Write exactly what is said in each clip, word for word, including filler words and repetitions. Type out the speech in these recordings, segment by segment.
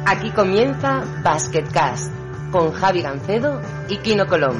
Aquí comienza Basketcast con Javi Gancedo y Kino Colom.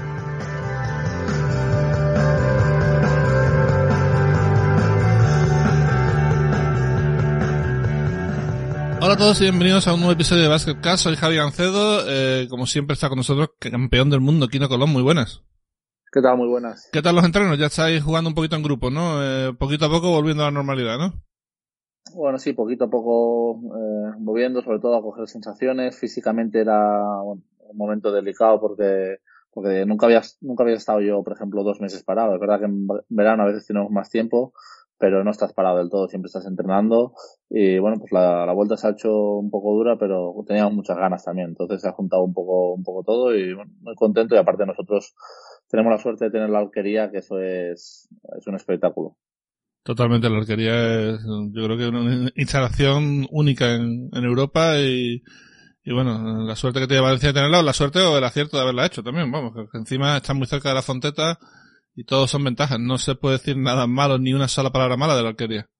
Hola a todos y bienvenidos a un nuevo episodio de Basketcast. Soy Javi Gancedo. Eh, como siempre está con nosotros campeón del mundo, Kino Colom. Muy buenas. ¿Qué tal? Muy buenas. ¿Qué tal los entrenos? Ya estáis jugando un poquito en grupo, ¿no? Eh, poquito a poco volviendo a la normalidad, ¿no? Bueno, sí, poquito a poco eh, moviendo, sobre todo a coger sensaciones. Físicamente era bueno, un momento delicado porque porque nunca había nunca había estado yo, por ejemplo, dos meses parado. Es verdad que en verano a veces tenemos más tiempo, pero no estás parado del todo, siempre estás entrenando. Y bueno, pues la, la vuelta se ha hecho un poco dura, pero teníamos muchas ganas también. Entonces se ha juntado un poco un poco todo y bueno, muy contento. Y aparte nosotros tenemos la suerte de tener la alquería, que eso es es un espectáculo. Totalmente, la arquería es, yo creo que una instalación única en, en Europa y, y bueno, la suerte que tiene Valencia de tenerla, o la suerte o el acierto de haberla hecho también, vamos, que encima está muy cerca de la Fonteta y todos son ventajas, no se puede decir nada malo, ni una sola palabra mala de la arquería.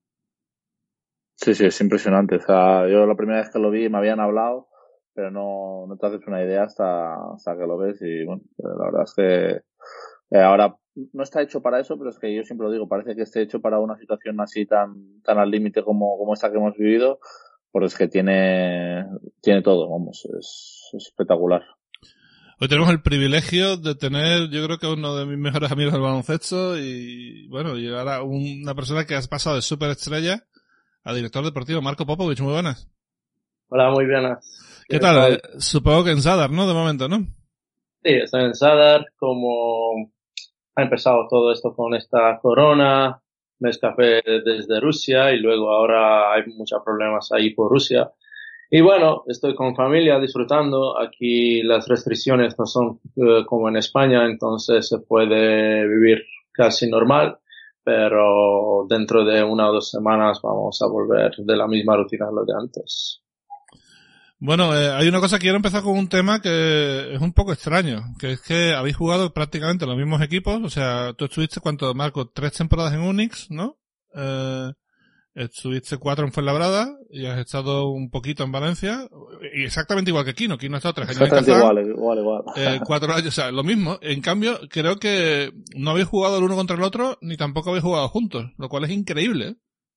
Sí, sí, es impresionante, o sea, yo la primera vez que lo vi me habían hablado, pero no, no te haces una idea hasta, hasta que lo ves y bueno, la verdad es que Eh, ahora, no está hecho para eso, pero es que yo siempre lo digo, parece que esté hecho para una situación así tan, tan al límite como, como esta que hemos vivido, porque es que tiene, tiene todo, vamos, es, es espectacular. Hoy tenemos el privilegio de tener, yo creo que uno de mis mejores amigos del baloncesto y, bueno, llegar a una persona que has pasado de superestrella a director deportivo, Marco Popovich. Muy buenas. Hola, muy buenas. ¿Qué tal? Eh, supongo que en Zadar, ¿no? De momento, ¿no? Sí, estoy en Zadar, como ha empezado todo esto con esta corona, me escapé desde Rusia y luego ahora hay muchos problemas ahí por Rusia. Y bueno, estoy con familia disfrutando. Aquí las restricciones no son uh, como en España, entonces se puede vivir casi normal, pero dentro de una o dos semanas vamos a volver de la misma rutina de lo de antes. Bueno, eh, hay una cosa que quiero empezar con un tema que es un poco extraño, que es que habéis jugado prácticamente los mismos equipos, o sea, tú estuviste, ¿cuánto, Marco? Tres temporadas en Unix, ¿no? Eh, estuviste cuatro en Fuenlabrada y has estado un poquito en Valencia, y exactamente igual que Kino. Kino ha estado tres años en Kazán. Igual, igual, igual. Eh, cuatro años, o sea, lo mismo. En cambio, creo que no habéis jugado el uno contra el otro, ni tampoco habéis jugado juntos, lo cual es increíble.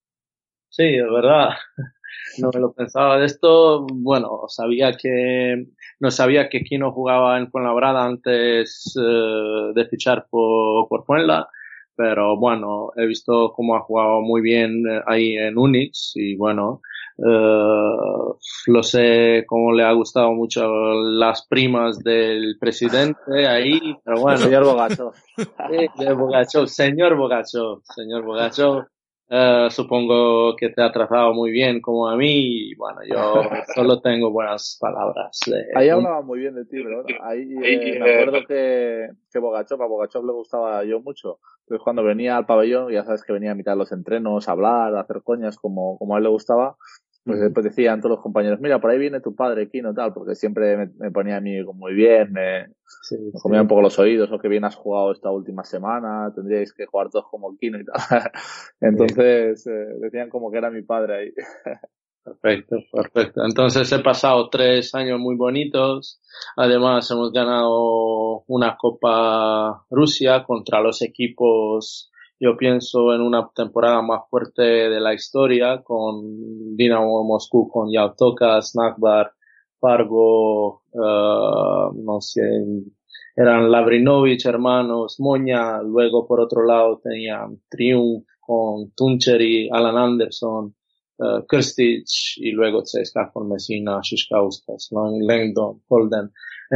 Sí, es verdad. No me lo pensaba de esto. Bueno, sabía que, no sabía que Kino jugaba en Fuenlabrada antes eh, de fichar por, por Fuenla, pero bueno, he visto cómo ha jugado muy bien ahí en Unix y bueno, eh, lo sé cómo le ha gustado mucho las primas del presidente ahí, pero bueno. Señor Bogachov. Sí, de Bogachov, señor Bogachov, señor Bogachov. Uh, supongo que te ha tratado muy bien como a mí y bueno, yo solo tengo buenas palabras. De... Ahí hablaba muy bien de ti, bro. Ahí eh, me acuerdo que, que Bogachov, a Bogachov le gustaba yo mucho. Entonces cuando venía al pabellón, ya sabes que venía a mitad de los entrenos a hablar, a hacer coñas como, como a él le gustaba, pues uh-huh. Después decían todos los compañeros, mira, por ahí viene tu padre, Kino, tal, porque siempre me, me ponía a mí muy bien, me, sí, me comía sí. un poco los oídos, o que bien has jugado esta última semana, tendríais que jugar todos como Kino y tal. Entonces, eh, decían como que era mi padre ahí. Perfecto, perfecto. Entonces he pasado tres años muy bonitos. Además hemos ganado una Copa Rusia contra los equipos, yo pienso, en una temporada más fuerte de la historia, con Dinamo Moscú, con Yautokas, Nakbar, Fargo, uh, no sé, eran Lavrinovic, hermanos, Moña. Luego por otro lado tenían Triumph con Tuncheri, Alan Anderson, Uh, Krstic y C S K A con Messina, Šiškauskas, Langdon, Holden.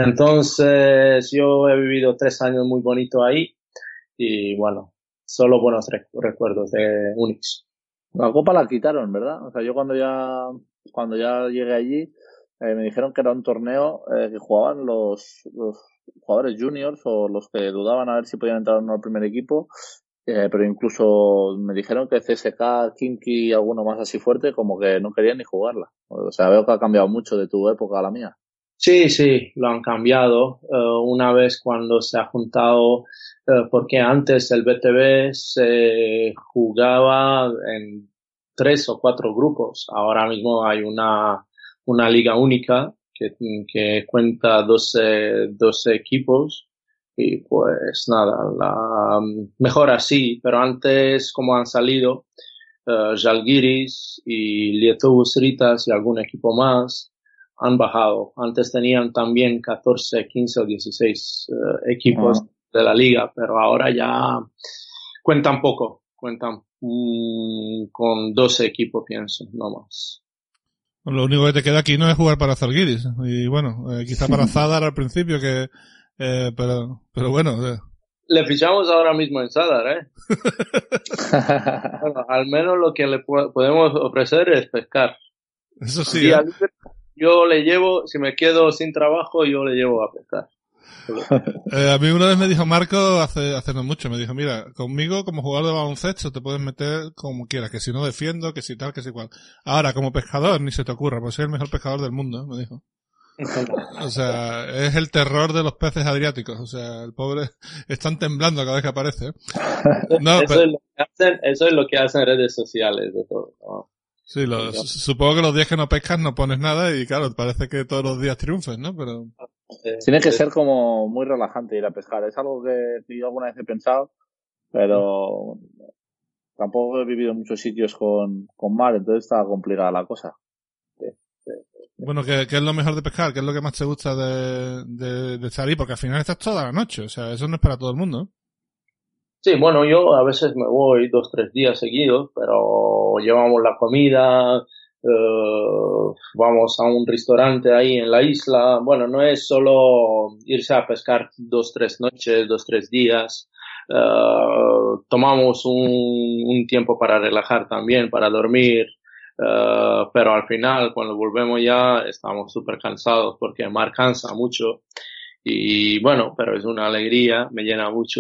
Entonces yo he vivido tres años muy bonitos ahí y bueno, solo buenos rec- recuerdos de Unix. La copa la quitaron, ¿verdad? O sea, yo cuando ya cuando ya llegué allí eh, me dijeron que era un torneo eh, que jugaban los, los jugadores juniors o los que dudaban a ver si podían entrar o no al primer equipo. Eh, pero incluso me dijeron que C S K, Khimki y alguno más así fuerte como que no querían ni jugarla. O sea, veo que ha cambiado mucho de tu época a la mía. Sí, sí, lo han cambiado. Uh, una vez cuando se ha juntado, uh, porque antes el B T B se jugaba en tres o cuatro grupos. Ahora mismo hay una una liga única que, que cuenta doce, doce equipos y pues nada, la, mejor así, pero antes como han salido uh, Žalgiris y Lietuvos Rytas y algún equipo más han bajado. Antes tenían también catorce, quince o dieciséis uh, equipos uh-huh. de la liga, pero ahora ya cuentan poco, cuentan um, con doce equipos, pienso, no más. Lo único que te queda aquí no es jugar para Žalgiris. Y bueno, eh, quizá para Zadar al principio, que eh, pero pero bueno. Eh. Le fichamos ahora mismo en Zadar, ¿eh? Bueno, al menos lo que le po- podemos ofrecer es pescar. Eso sí. ¿eh? Yo le llevo, si me quedo sin trabajo, yo le llevo a pescar. Eh, a mí una vez me dijo Marco, hace, hace no mucho, me dijo, mira, conmigo como jugador de baloncesto te puedes meter como quieras, que si no defiendo, que si tal, que si cual. Ahora, como pescador, ni se te ocurra, pues soy el mejor pescador del mundo, me dijo. O sea, es el terror de los peces adriáticos, o sea, el pobre, están temblando cada vez que aparece. No, eso, pero... es lo que hacen, eso es lo que hacen redes sociales de todo, ¿no? Sí, lo, supongo que los días que no pescas no pones nada y claro, parece que todos los días triunfes, ¿no? Pero... Tiene que ser como muy relajante ir a pescar. Es algo que yo alguna vez he pensado, pero tampoco he vivido en muchos sitios con, con mar, entonces está complicada la cosa. Sí, sí, sí. Bueno, ¿qué, ¿qué es lo mejor de pescar? ¿Qué es lo que más te gusta de, de, de estar ahí? Porque al final estás toda la noche, o sea, eso no es para todo el mundo. Sí, bueno, yo a veces me voy dos, tres días seguidos, pero llevamos la comida, Uh, vamos a un restaurante ahí en la isla. Bueno, no es solo irse a pescar dos, tres noches, dos, tres días. Uh, tomamos un, un tiempo para relajar también, para dormir. Uh, pero al final, cuando volvemos ya, estamos súper cansados porque el mar cansa mucho. Y bueno, pero es una alegría, me llena mucho,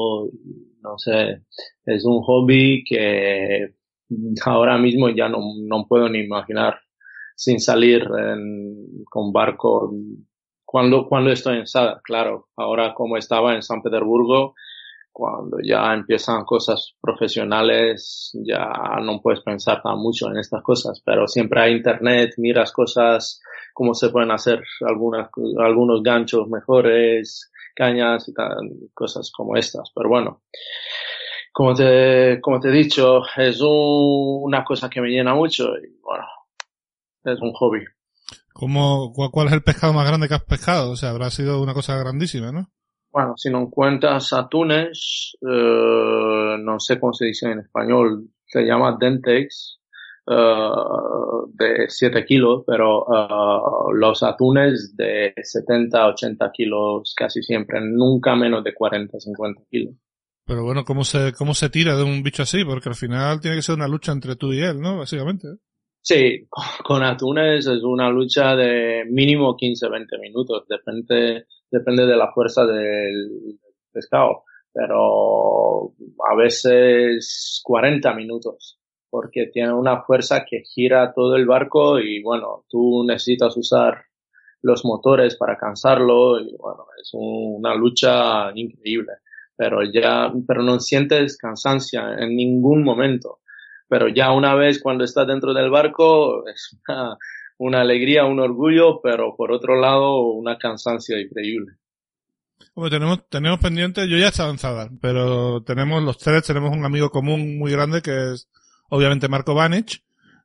no sé, es un hobby que ahora mismo ya no, no puedo ni imaginar sin salir en, con barco cuando, cuando estoy en Zadar. Claro, ahora como estaba en San Petersburgo, cuando ya empiezan cosas profesionales, ya no puedes pensar tan mucho en estas cosas, pero siempre hay internet, miras cosas, cómo se pueden hacer algunas, algunos ganchos mejores, cañas y tal, cosas como estas, pero bueno. Como te, como te he dicho, es un, una cosa que me llena mucho y bueno, es un hobby. ¿Cómo, cuál, ¿Cuál es el pescado más grande que has pescado? O sea, habrá sido una cosa grandísima, ¿no? Bueno, si no cuentas atunes, eh, no sé cómo se dice en español, se llama dentex, eh, de siete kilos, pero eh, los atunes de setenta, ochenta kilos casi siempre, nunca menos de cuarenta, cincuenta kilos. Pero bueno, ¿cómo se, cómo se tira de un bicho así? Porque al final tiene que ser una lucha entre tú y él, ¿no? Básicamente. Sí, con atunes es una lucha de mínimo quince a veinte minutos, depende, depende de la fuerza del pescado, pero a veces cuarenta minutos, porque tiene una fuerza que gira todo el barco y bueno, tú necesitas usar los motores para cansarlo y bueno, es un, una lucha increíble. Pero ya, pero no sientes cansancio en ningún momento. Pero ya una vez cuando estás dentro del barco, es una, una alegría, un orgullo, pero por otro lado, una cansancio increíble. Bueno, tenemos, tenemos pendientes, yo ya he estado en Zadar, pero tenemos los tres, tenemos un amigo común muy grande que es, obviamente, Marco Vanic,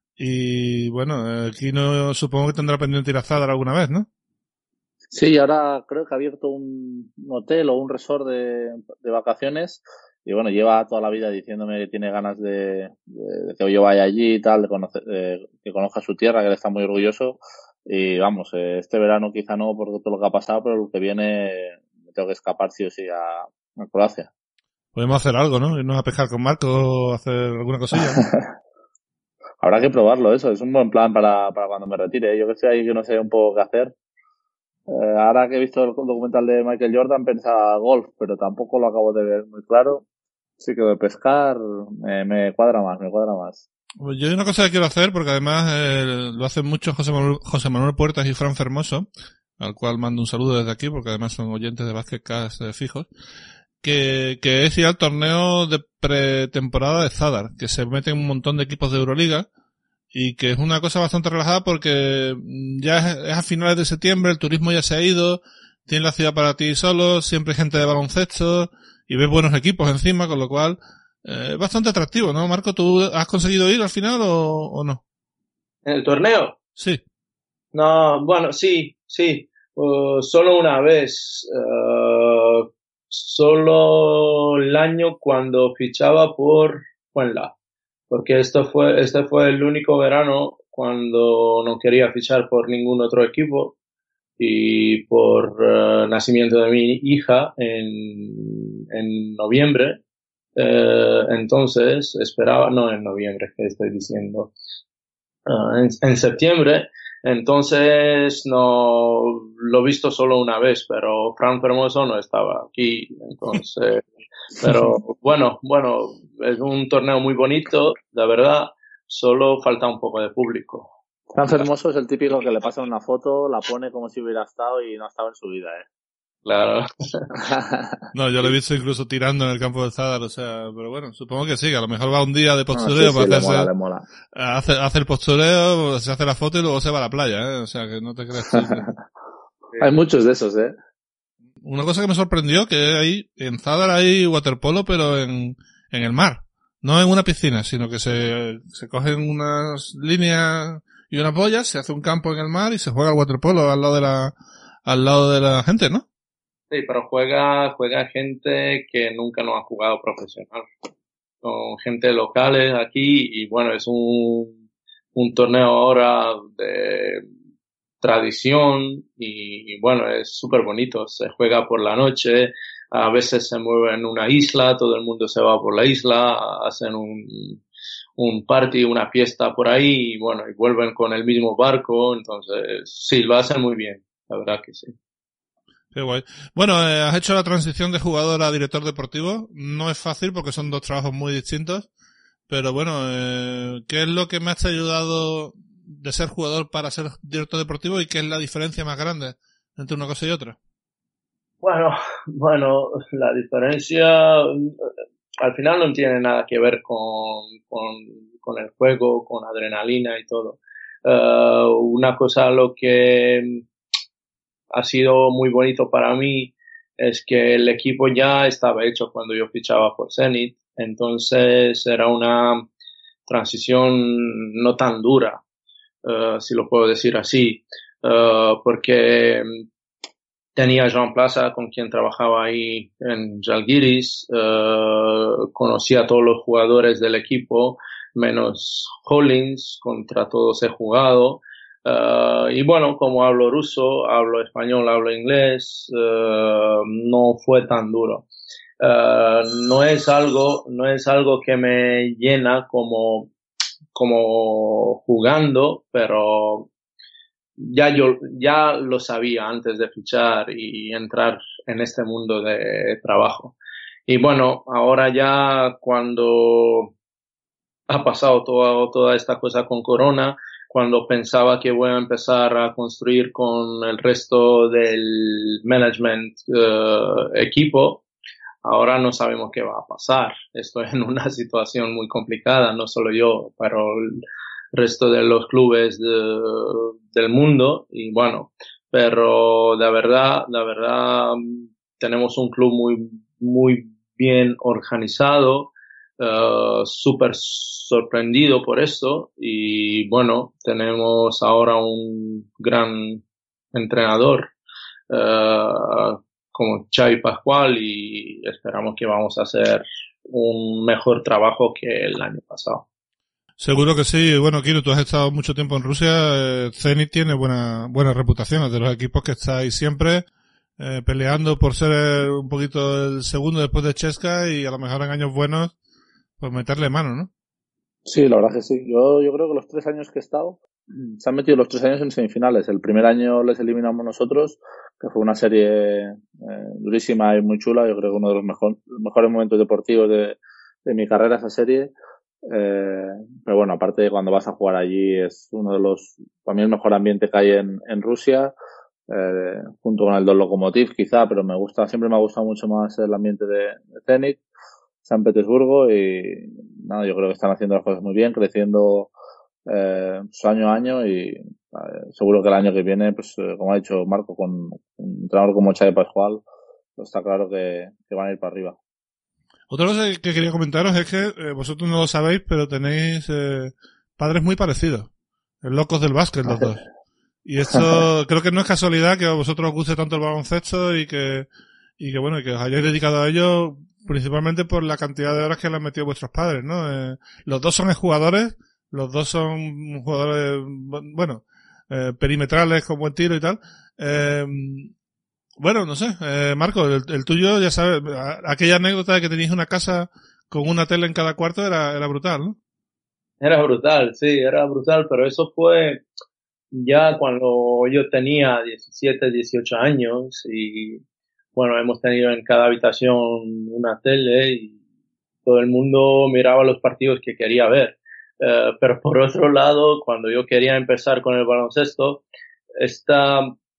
y bueno, aquí no, supongo que tendrá pendiente ir a Zadar alguna vez, ¿no? Sí, ahora creo que ha abierto un hotel o un resort de, de vacaciones y bueno, lleva toda la vida diciéndome que tiene ganas de, de, de que yo vaya allí y tal, de conocer, de, que conozca su tierra, que él está muy orgulloso y vamos, este verano quizá no por todo lo que ha pasado, pero lo que viene me tengo que escapar sí o sí a, a Croacia. Podemos hacer algo, ¿no? Irnos a pescar con Marco o hacer alguna cosilla, ¿no? Habrá que probarlo, eso, es un buen plan para, para cuando me retire. Yo que estoy ahí que no sé un poco qué hacer. Eh, ahora que he visto el documental de Michael Jordan pensaba golf, pero tampoco lo acabo de ver muy claro. Así que de pescar eh, me cuadra más, me cuadra más. Pues yo hay una cosa que quiero hacer, porque además eh, lo hacen mucho José Manuel, José Manuel Puertas y Fran Fermoso, al cual mando un saludo desde aquí, porque además son oyentes de Basketcast eh, fijos, que, que es ir al torneo de pretemporada de Zadar, que se meten un montón de equipos de Euroliga, y que es una cosa bastante relajada porque ya es, es a finales de septiembre, el turismo ya se ha ido, tienes la ciudad para ti solo, siempre hay gente de baloncesto y ves buenos equipos encima, con lo cual eh, es bastante atractivo, ¿no, Marco? ¿Tú has conseguido ir al final o, o no? ¿En el torneo? Sí. No, bueno, sí, sí. Uh, solo una vez. Uh, solo el año cuando fichaba por Fuenla. Porque esto fue, este fue el único verano cuando no quería fichar por ningún otro equipo. Y por uh, nacimiento de mi hija en, en noviembre. Eh, entonces esperaba, no en noviembre, que estoy diciendo. Uh, en, en septiembre, entonces no lo he visto solo una vez, pero Fran Fermoso no estaba aquí, entonces, pero bueno, bueno, es un torneo muy bonito, la verdad, solo falta un poco de público. Fran Fermoso es el típico que le pasa una foto, la pone como si hubiera estado y no ha estado en su vida, eh. Claro. No, yo lo he visto incluso tirando en el campo del Zadar, o sea, pero bueno, supongo que sí, que a lo mejor va un día de postureo no, sí, sí, para hacerse, hacerse, le mola, le mola. Hace, hace el postureo, se hace la foto y luego se va a la playa, ¿eh? O sea, que no te creas tú. Hay muchos de esos, ¿eh? Una cosa que me sorprendió, que ahí, en Zadar hay waterpolo, pero en, en el mar. No en una piscina, sino que se, se cogen unas líneas y unas boyas, se hace un campo en el mar y se juega el waterpolo al lado de la, al lado de la gente, ¿no? Sí, pero juega, juega gente que nunca no ha jugado profesional. Con gente locales aquí y bueno, es un, un torneo ahora de tradición y, y bueno, es súper bonito. Se juega por la noche, a veces se mueve en una isla, todo el mundo se va por la isla, hacen un, un party, una fiesta por ahí y bueno, y vuelven con el mismo barco. Entonces, sí, lo hacen muy bien, la verdad que sí. Qué guay. Bueno, eh, has hecho la transición de jugador a director deportivo. No es fácil porque son dos trabajos muy distintos. Pero bueno, eh, ¿qué es lo que más te ha ayudado de ser jugador para ser director deportivo y qué es la diferencia más grande entre una cosa y otra? Bueno, bueno, la diferencia al final no tiene nada que ver con, con, con el juego, con adrenalina y todo. Uh, una cosa lo que ha sido muy bonito para mí es que el equipo ya estaba hecho cuando yo fichaba por Zenit, entonces era una transición no tan dura, uh, si lo puedo decir así, uh, porque tenía Joan Plaza con quien trabajaba ahí en Žalgiris, uh, conocía a todos los jugadores del equipo, menos Hollins, contra todos he jugado. Uh, y bueno, como hablo ruso, hablo español, hablo inglés, uh, no fue tan duro. Uh, no es algo, no es algo que me llena como, como jugando, pero ya yo, ya lo sabía antes de fichar y entrar en este mundo de trabajo. Y bueno, ahora ya cuando ha pasado toda, toda esta cosa con Corona, cuando pensaba que voy a empezar a construir con el resto del management uh, equipo, ahora no sabemos qué va a pasar. Estoy en una situación muy complicada, no solo yo, pero el resto de los clubes de, del mundo. Y bueno, pero de verdad, de verdad, tenemos un club muy, muy bien organizado. Uh, súper sorprendido por esto y bueno, tenemos ahora un gran entrenador uh, como Xavi Pascual y esperamos que vamos a hacer un mejor trabajo que el año pasado. Seguro que sí. Bueno, Kiro, tú has estado mucho tiempo en Rusia. Eh, Zenit tiene buena buena reputación, es de los equipos que estáis siempre eh, peleando por ser un poquito el segundo después de Chesca y a lo mejor en años buenos pues meterle mano, ¿no? Sí, la verdad que sí. Yo, yo creo que los tres años que he estado, se han metido los tres años en semifinales. El primer año les eliminamos nosotros, que fue una serie eh, durísima y muy chula. Yo creo que uno de los mejor, mejores momentos deportivos de, de mi carrera, esa serie. Eh, pero bueno, aparte de cuando vas a jugar allí, es uno de los, para mí el mejor ambiente que hay en, en Rusia, eh, junto con el del Lokomotiv quizá, pero me gusta, siempre me ha gustado mucho más el ambiente de, de Zenit, San Petersburgo, y nada, yo creo que están haciendo las cosas muy bien, creciendo eh, pues año a año y eh, seguro que el año que viene, pues eh, como ha dicho Marco, con un entrenador como Xavi Pascual, pues está claro que, que van a ir para arriba. Otra cosa que quería comentaros es que eh, vosotros no lo sabéis, pero tenéis eh, padres muy parecidos, locos del básquet los dos. Y esto creo que no es casualidad que a vosotros os guste tanto el baloncesto y que y que bueno, y que os hayáis dedicado a ello principalmente por la cantidad de horas que le han metido vuestros padres, ¿no? Eh, los dos son jugadores, los dos son jugadores, bueno, eh, perimetrales con buen tiro y tal. Eh, bueno, no sé, eh, Marco, el, el tuyo, ya sabes, aquella anécdota de que tenías una casa con una tele en cada cuarto era, era brutal, ¿no? Era brutal, sí, era brutal, pero eso fue ya cuando yo tenía diecisiete, dieciocho años y bueno, hemos tenido en cada habitación una tele y todo el mundo miraba los partidos que quería ver. Uh, pero por otro lado, cuando yo quería empezar con el baloncesto, esta,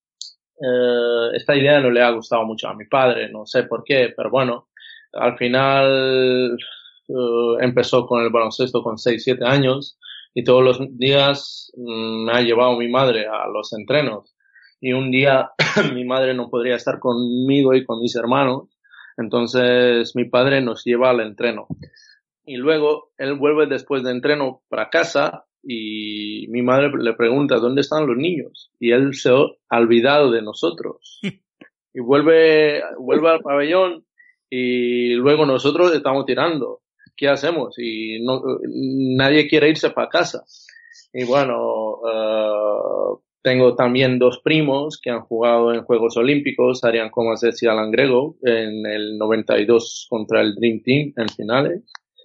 uh, esta idea no le ha gustado mucho a mi padre, no sé por qué, pero bueno, al final uh, empezó con el baloncesto con seis, siete años y todos los días um, me ha llevado mi madre a los entrenos. Y un día mi madre no podría estar conmigo y con mis hermanos, entonces mi padre nos lleva al entreno. Y luego él vuelve después de entreno para casa y mi madre le pregunta ¿dónde están los niños? Y él se ha olvidado de nosotros. Y vuelve, vuelve al pabellón y luego nosotros estamos tirando. ¿Qué hacemos? Y no, nadie quiere irse para casa. Y bueno, uh, tengo también dos primos que han jugado en Juegos Olímpicos, Arián Comas y Alan Grego, en el noventa y dos contra el Dream Team en finales.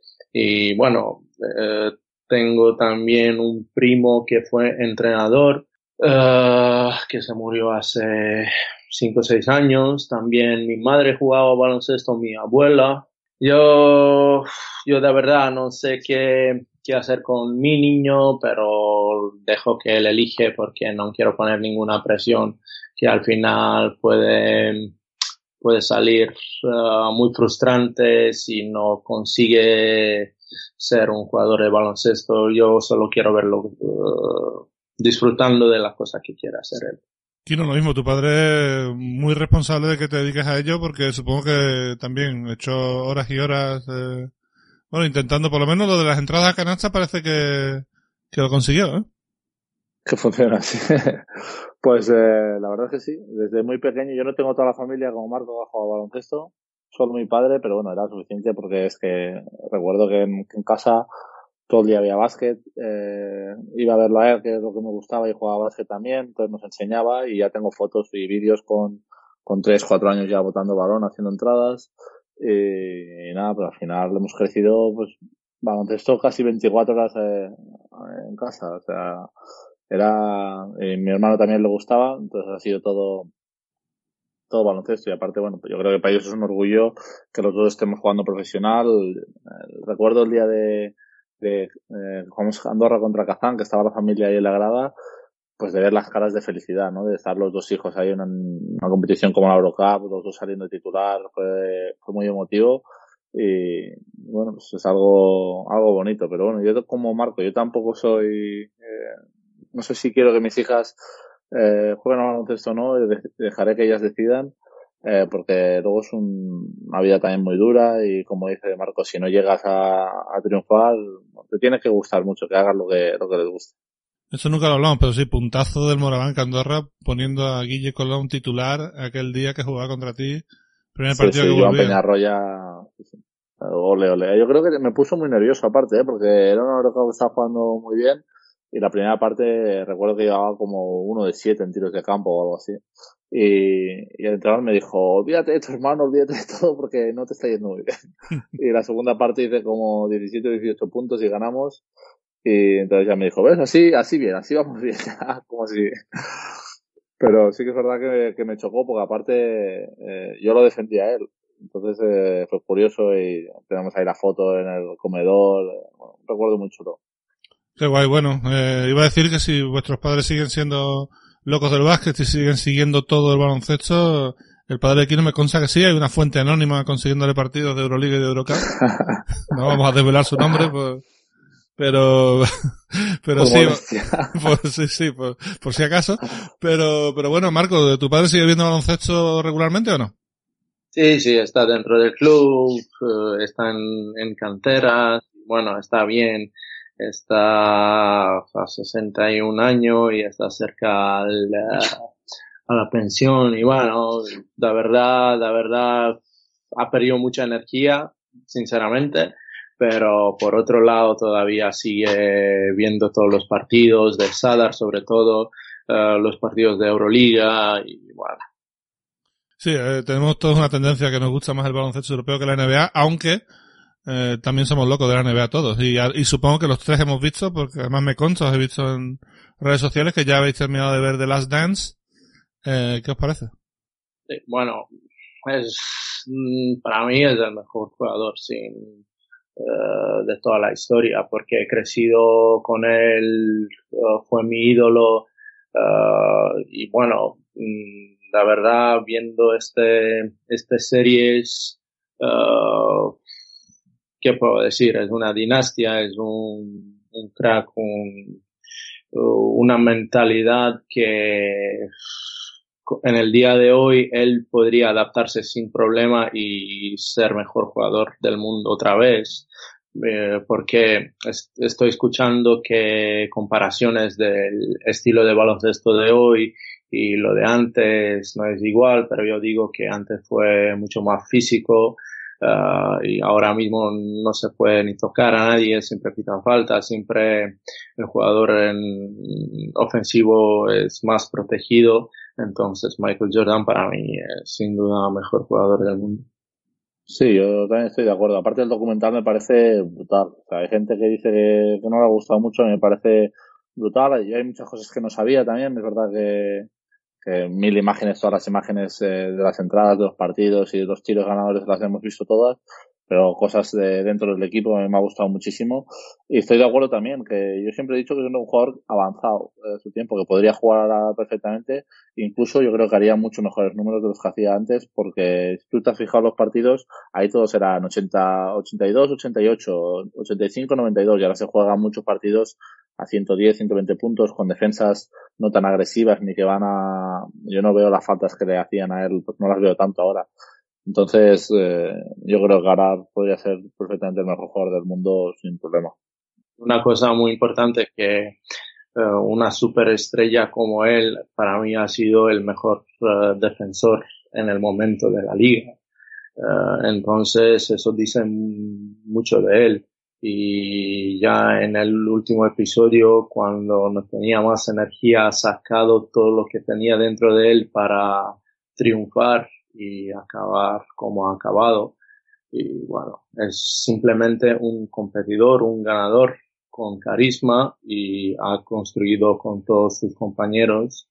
Y bueno, eh, tengo también un primo que fue entrenador, uh, que se murió hace cinco o seis años. También mi madre jugaba baloncesto, mi abuela. Yo, yo de verdad no sé qué, qué hacer con mi niño, pero dejo que él elige porque no quiero poner ninguna presión que al final puede, puede salir uh, muy frustrante si no consigue ser un jugador de baloncesto. Yo solo quiero verlo uh, disfrutando de las cosas que quiera hacer él. Kino, lo mismo, tu padre es muy responsable de que te dediques a ello porque supongo que también he hecho horas y horas, eh, bueno, intentando por lo menos lo de las entradas a canasta parece que, que lo consiguió, ¿eh? Que funciona así. Pues eh, la verdad es que sí, desde muy pequeño. Yo no tengo toda la familia como Marco que ha jugado baloncesto, solo mi padre, pero bueno, era suficiente porque es que recuerdo que en, que en casa todo el día había básquet, eh, iba a verlo a él, que es lo que me gustaba, y jugaba básquet también, entonces nos enseñaba y ya tengo fotos y vídeos con, con tres, cuatro años ya botando balón, haciendo entradas, y, y nada, pues al final hemos crecido, pues, baloncesto casi veinticuatro horas eh, en casa, o sea, era, y mi hermano también le gustaba, entonces ha sido todo, todo baloncesto, y aparte, bueno, yo creo que para ellos es un orgullo que los dos estemos jugando profesional. Recuerdo el día de de eh, jugamos Andorra contra Kazán, que estaba la familia ahí en la grada, pues de ver las caras de felicidad, ¿no? De estar los dos hijos ahí en una competición como la Eurocup, los dos saliendo de titular, fue, fue muy emotivo y bueno, pues es algo, algo bonito, pero bueno, yo como Marco, yo tampoco soy, eh, no sé si quiero que mis hijas eh, jueguen al baloncesto o no, dejaré que ellas decidan. Eh, porque luego es un, una vida también muy dura y como dice Marco, si no llegas a, a triunfar, te tiene que gustar mucho, que hagas lo que, lo que les guste. Eso nunca lo hablamos, pero sí, puntazo del Moraván Andorra poniendo a Guille Colón titular aquel día que jugaba contra ti, primer sí, partido sí, que Joan volvía. Peñarroya, sí, sí. Ole, ole. Yo creo que me puso muy nervioso aparte, ¿eh? Porque era una Eurocup que estaba jugando muy bien y la primera parte recuerdo que llevaba como uno de siete en tiros de campo o algo así. Y, y el entrenador me dijo, olvídate de tu hermano, olvídate de todo porque no te está yendo muy bien. Y la segunda parte hice como diecisiete o dieciocho puntos y ganamos. Y entonces ya me dijo, ves, así, así bien, así vamos bien. Como si... Pero sí que es verdad que, que me chocó porque aparte eh, yo lo defendía a él. Entonces eh, fue curioso y tenemos ahí la foto en el comedor. Bueno, un recuerdo muy chulo. Qué guay, bueno, eh, iba a decir que si vuestros padres siguen siendo locos del básquet y siguen siguiendo todo el baloncesto, el padre de Kino me consta que sí, hay una fuente anónima consiguiéndole partidos de Euroliga y de Eurocup. No vamos a desvelar su nombre, pues, pero, pero sí, por, sí, sí, por, por si acaso. Pero, pero bueno, Marco, ¿tu padre sigue viendo baloncesto regularmente o no? Sí, sí, está dentro del club, uh, está en, en canteras, bueno, está bien, está a sesenta y un años y está cerca al, a la pensión y bueno, la verdad, la verdad, ha perdido mucha energía, sinceramente, pero por otro lado todavía sigue viendo todos los partidos de Sadar, sobre todo, uh, los partidos de Euroliga y bueno. Sí, eh, tenemos todos una tendencia que nos gusta más el baloncesto europeo que la N B A, aunque eh, también somos locos de la N B A todos. Y, y supongo que los tres hemos visto, porque además me consta, os he visto en redes sociales que ya habéis terminado de ver The Last Dance. Eh, ¿Qué os parece? Sí, bueno, es, para mí es el mejor jugador sin, uh, de toda la historia, porque he crecido con él, uh, fue mi ídolo, uh, y bueno, la verdad, viendo este, este series, uh, ¿qué puedo decir? Es una dinastía, es un, un crack, un, una mentalidad que en el día de hoy él podría adaptarse sin problema y ser mejor jugador del mundo otra vez. Eh, porque est- estoy escuchando que comparaciones del estilo de baloncesto de hoy y lo de antes no es igual, pero yo digo que antes fue mucho más físico, uh, y ahora mismo no se puede ni tocar a nadie, siempre pitan falta, siempre el jugador en ofensivo es más protegido, entonces Michael Jordan para mí es sin duda el mejor jugador del mundo. Sí, yo también estoy de acuerdo. Aparte, el documental me parece brutal. O sea, hay gente que dice que, que no le ha gustado mucho, me parece brutal. Y hay muchas cosas que no sabía también. Es verdad que, que mil imágenes, todas las imágenes eh, de las entradas de los partidos y de los tiros ganadores las hemos visto todas, pero cosas de dentro del equipo a mí me ha gustado muchísimo. Y estoy de acuerdo también, que yo siempre he dicho que es un jugador avanzado de su tiempo, que podría jugar ahora perfectamente. Incluso yo creo que haría mucho mejores números de los que hacía antes, porque si tú te has fijado los partidos, ahí todos eran ochenta, ochenta y dos, ochenta y ocho, ochenta y cinco, noventa y dos, y ahora se juegan muchos partidos a ciento diez, ciento veinte puntos, con defensas no tan agresivas, ni que van a... Yo no veo las faltas que le hacían a él, pues no las veo tanto ahora. Entonces, eh, yo creo que ahora podría ser perfectamente el mejor jugador del mundo sin problema. Una cosa muy importante es que uh, una superestrella como él para mí ha sido el mejor uh, defensor en el momento de la liga. Uh, entonces eso dice mucho de él. Y ya en el último episodio, cuando no tenía más energía, ha sacado todo lo que tenía dentro de él para triunfar y acabar como ha acabado. Y bueno, es simplemente un competidor, un ganador con carisma y ha construido con todos sus compañeros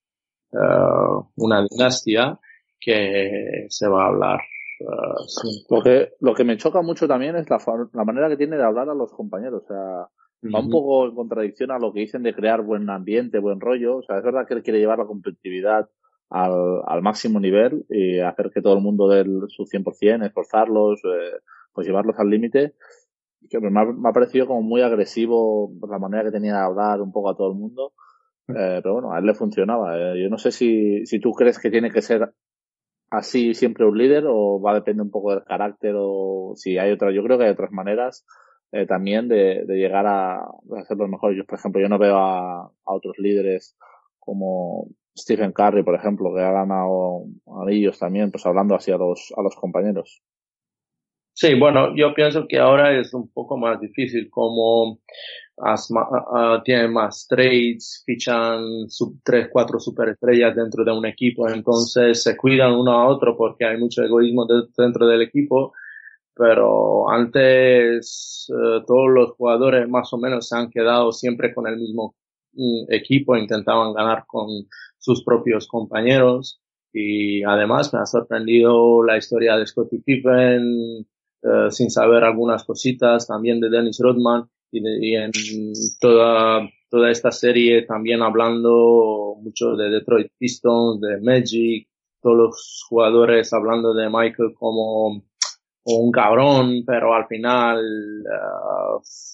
uh, una dinastía que se va a hablar. Uh, lo que lo que me choca mucho también es la, la manera que tiene de hablar a los compañeros. O sea, uh-huh. Va un poco en contradicción a lo que dicen de crear buen ambiente, buen rollo. O sea, es verdad que él quiere llevar la competitividad al, al máximo nivel y hacer que todo el mundo dé su cien por ciento, esforzarlos, eh, pues llevarlos al límite. Que me ha, me ha parecido como muy agresivo la manera que tenía de hablar un poco a todo el mundo. Eh, pero bueno, a él le funcionaba. Eh, yo no sé si, si tú crees que tiene que ser así siempre un líder o va a depender un poco del carácter o si hay otra. Yo creo que hay otras maneras eh, también de, de llegar a, a ser los mejores. Yo, por ejemplo, yo no veo a, a otros líderes como Stephen Curry, por ejemplo, que ha ganado anillos también, pues hablando así a los, a los compañeros. Sí, bueno, yo pienso que ahora es un poco más difícil, como as, uh, tienen más trades, fichan sub tres, cuatro superestrellas dentro de un equipo, entonces se cuidan uno a otro porque hay mucho egoísmo de, dentro del equipo, pero antes uh, todos los jugadores más o menos se han quedado siempre con el mismo um, equipo, intentaban ganar con sus propios compañeros y además me ha sorprendido la historia de Scottie Pippen, Uh, sin saber algunas cositas, también de Dennis Rodman y, de, y en toda, toda esta serie también hablando mucho de Detroit Pistons, de Magic, todos los jugadores hablando de Michael como, como un cabrón, pero al final uh,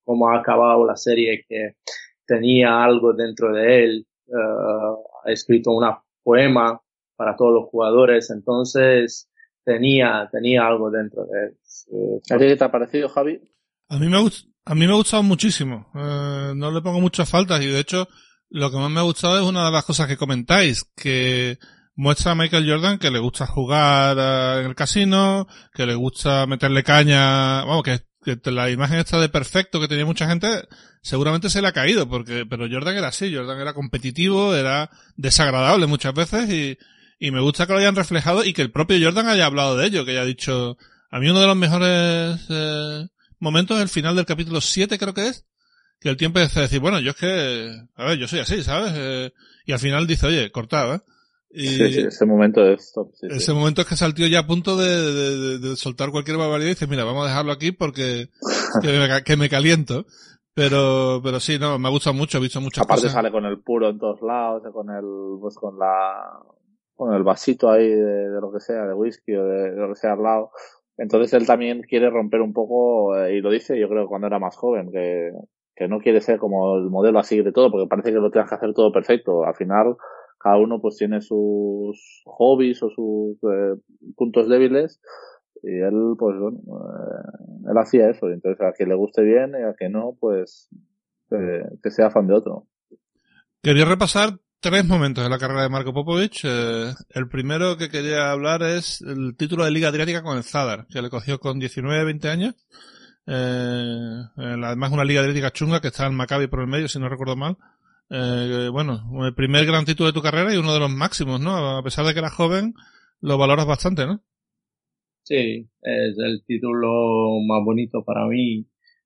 cómo ha acabado la serie, que tenía algo dentro de él, uh, ha escrito un poema para todos los jugadores, entonces tenía, tenía algo dentro de él. Uh, ¿A ti qué te ha parecido, Javi? A mí me gusta, a mí me ha gustado muchísimo, eh, no le pongo muchas faltas, y de hecho lo que más me ha gustado es una de las cosas que comentáis, que muestra a Michael Jordan que le gusta jugar uh, en el casino, que le gusta meterle caña, vamos, que, que la imagen esta de perfecto que tenía mucha gente seguramente se le ha caído, porque pero Jordan era así, Jordan era competitivo, era desagradable muchas veces, y, y me gusta que lo hayan reflejado y que el propio Jordan haya hablado de ello, que haya dicho, a mí uno de los mejores eh, momentos es el final del capítulo siete, creo que es, que el tiempo empieza a decir, bueno, yo es que, a ver, yo soy así, ¿sabes? Eh, y al final dice, oye, cortad, ¿eh? Y sí, sí, ese momento es top. Sí, ese sí. momento es que está el tío ya a punto de, de, de, de soltar cualquier barbaridad y dice, mira, vamos a dejarlo aquí porque que me, que me caliento. Pero, pero sí, no, me ha gustado mucho, he visto muchas Aparte cosas. Aparte sale con el puro en todos lados, con el, pues con la, con el vasito ahí de, de lo que sea, de whisky o de, de lo que sea al lado. Entonces él también quiere romper un poco, eh, y lo dice, yo creo, cuando era más joven, que, que no quiere ser como el modelo así de todo, porque parece que lo tienes que hacer todo perfecto. Al final, cada uno pues tiene sus hobbies o sus eh, puntos débiles, y él, pues bueno, eh, él hacía eso, y entonces a quien le guste bien y a quien no, pues eh, que sea fan de otro. Quería repasar tres momentos de la carrera de Marko Popovich. Eh, el primero que quería hablar es el título de Liga Adriática con el Zadar, que le cogió con diecinueve, veinte años. Eh, además una Liga Adriática chunga que está en Maccabi por el medio, si no recuerdo mal. Eh, bueno, el primer gran título de tu carrera y uno de los máximos, ¿no? A pesar de que eras joven, lo valoras bastante, ¿no? Sí, es el título más bonito para mí.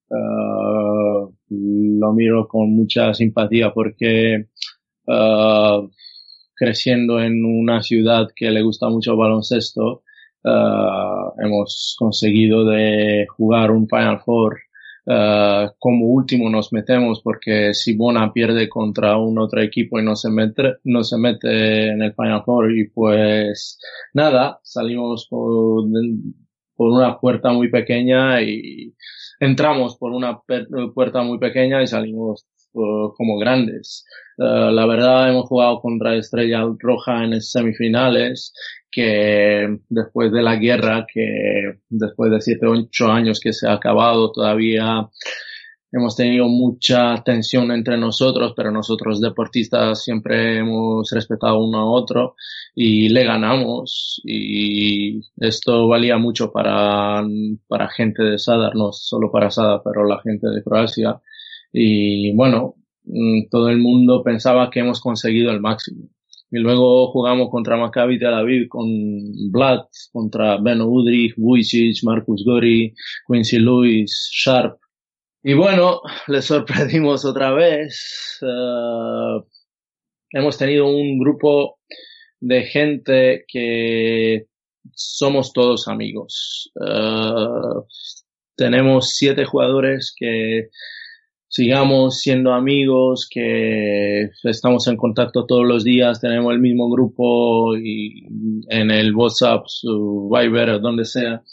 Uh, lo miro con mucha simpatía porque uh, creciendo en una ciudad que le gusta mucho el baloncesto, uh, hemos conseguido de jugar un Final Four. Uh, como último nos metemos porque Cibona pierde contra un otro equipo y no se mete, no se mete en el Final Four, y pues nada, salimos por, por una puerta muy pequeña y entramos por una puerta muy pequeña y salimos uh, como grandes. Uh, la verdad hemos jugado contra Estrella Roja en semifinales, que después de la guerra, que después de siete o ocho años que se ha acabado, todavía hemos tenido mucha tensión entre nosotros, pero nosotros deportistas siempre hemos respetado uno a otro y le ganamos, y esto valía mucho para, para gente de Zadar, no solo para Zadar, pero la gente de Croacia. Y bueno, todo el mundo pensaba que hemos conseguido el máximo. Y luego jugamos contra Maccabi Tel Aviv con Vlad, contra Beno Udrih, Vujicic, Marcus Gori, Quincy Lewis, Sharp. Y bueno, les sorprendimos otra vez. Uh, hemos tenido un grupo de gente que somos todos amigos. Uh, tenemos siete jugadores que sigamos siendo amigos, que estamos en contacto todos los días, tenemos el mismo grupo y en el WhatsApp, su Viber, donde sea.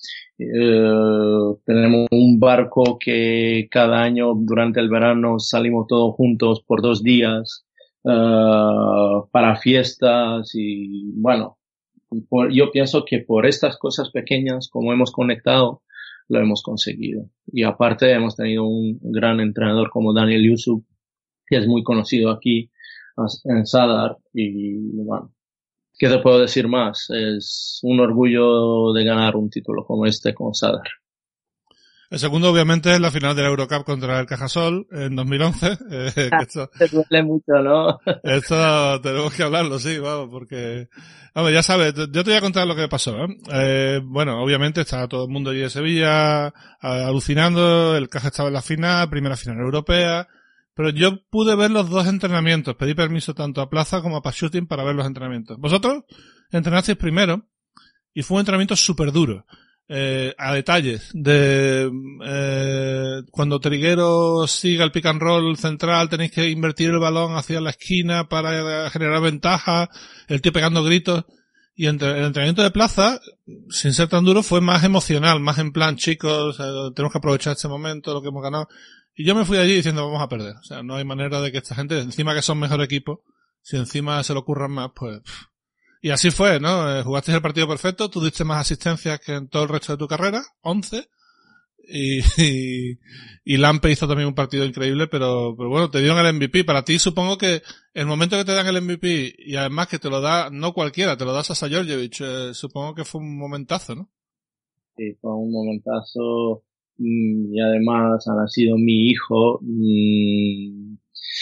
Uh, tenemos un barco que cada año durante el verano salimos todos juntos por dos días uh, para fiestas, y bueno, por, yo pienso que por estas cosas pequeñas, como hemos conectado, lo hemos conseguido. Y aparte hemos tenido un gran entrenador como Daniel Yusuf, que es muy conocido aquí en Zadar, y bueno, ¿qué te puedo decir más? Es un orgullo de ganar un título como este con Zadar. El segundo, obviamente, es la final de la Eurocup contra el Cajasol en dos mil once. Eh, que esto, te duele mucho, ¿no? Esto tenemos que hablarlo, sí, vamos, porque... Vamos, ya sabes, yo te voy a contar lo que pasó, ¿eh? Eh, bueno, obviamente estaba todo el mundo allí de Sevilla alucinando, el Caja estaba en la final, primera final europea, pero yo pude ver los dos entrenamientos, pedí permiso tanto a Plaza como a Pashooting para ver los entrenamientos. Vosotros entrenasteis primero y fue un entrenamiento súper duro. Eh, a detalles de eh, cuando Triguero siga el pick and roll central, tenéis que invertir el balón hacia la esquina para generar ventaja, el tío pegando gritos. Y entre, el entrenamiento de Plaza, sin ser tan duro, fue más emocional, más en plan, chicos, eh, tenemos que aprovechar este momento, lo que hemos ganado. Y yo me fui allí diciendo, vamos a perder. O sea, no hay manera de que esta gente, encima que son mejor equipo, si encima se lo ocurran más, pues... Y así fue, ¿no? Eh, jugaste el partido perfecto, tú diste más asistencias que en todo el resto de tu carrera, once, y, y, y Lampe hizo también un partido increíble, pero, pero bueno, te dieron el M V P. Para ti supongo que el momento que te dan el M V P, y además que te lo da no cualquiera, te lo da Sasa Georgievich, eh, supongo que fue un momentazo, ¿no? Sí, fue un momentazo, y además ha nacido mi hijo, y,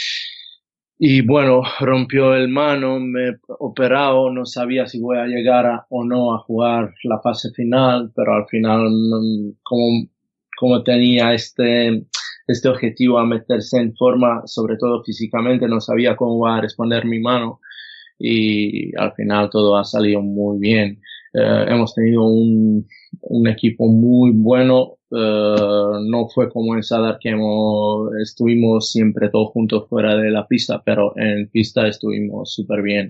y bueno, rompió el mano, me he operado, no sabía si voy a llegar a, o no a jugar la fase final, pero al final, como, como tenía este, este objetivo a meterse en forma, sobre todo físicamente, no sabía cómo va a responder mi mano, y al final todo ha salido muy bien. Eh, hemos tenido un, un equipo muy bueno, uh, no fue como en Sadar que hemos, estuvimos siempre todos juntos fuera de la pista, pero en pista estuvimos súper bien.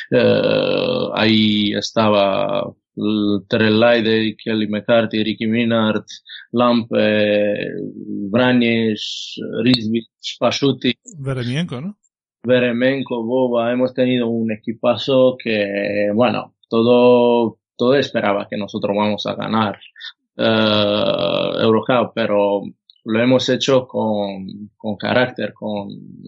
Uh, ahí estaba Terelaide, Kelly McCarthy, Ricky Minard, Lampe, Brañez, Rizvich, Pashuti. Veremienko, ¿no? Veremenko, Boba, hemos tenido un equipazo que, bueno, todo, todo esperaba que nosotros vamos a ganar uh, Eurocup, pero lo hemos hecho con, con carácter, con,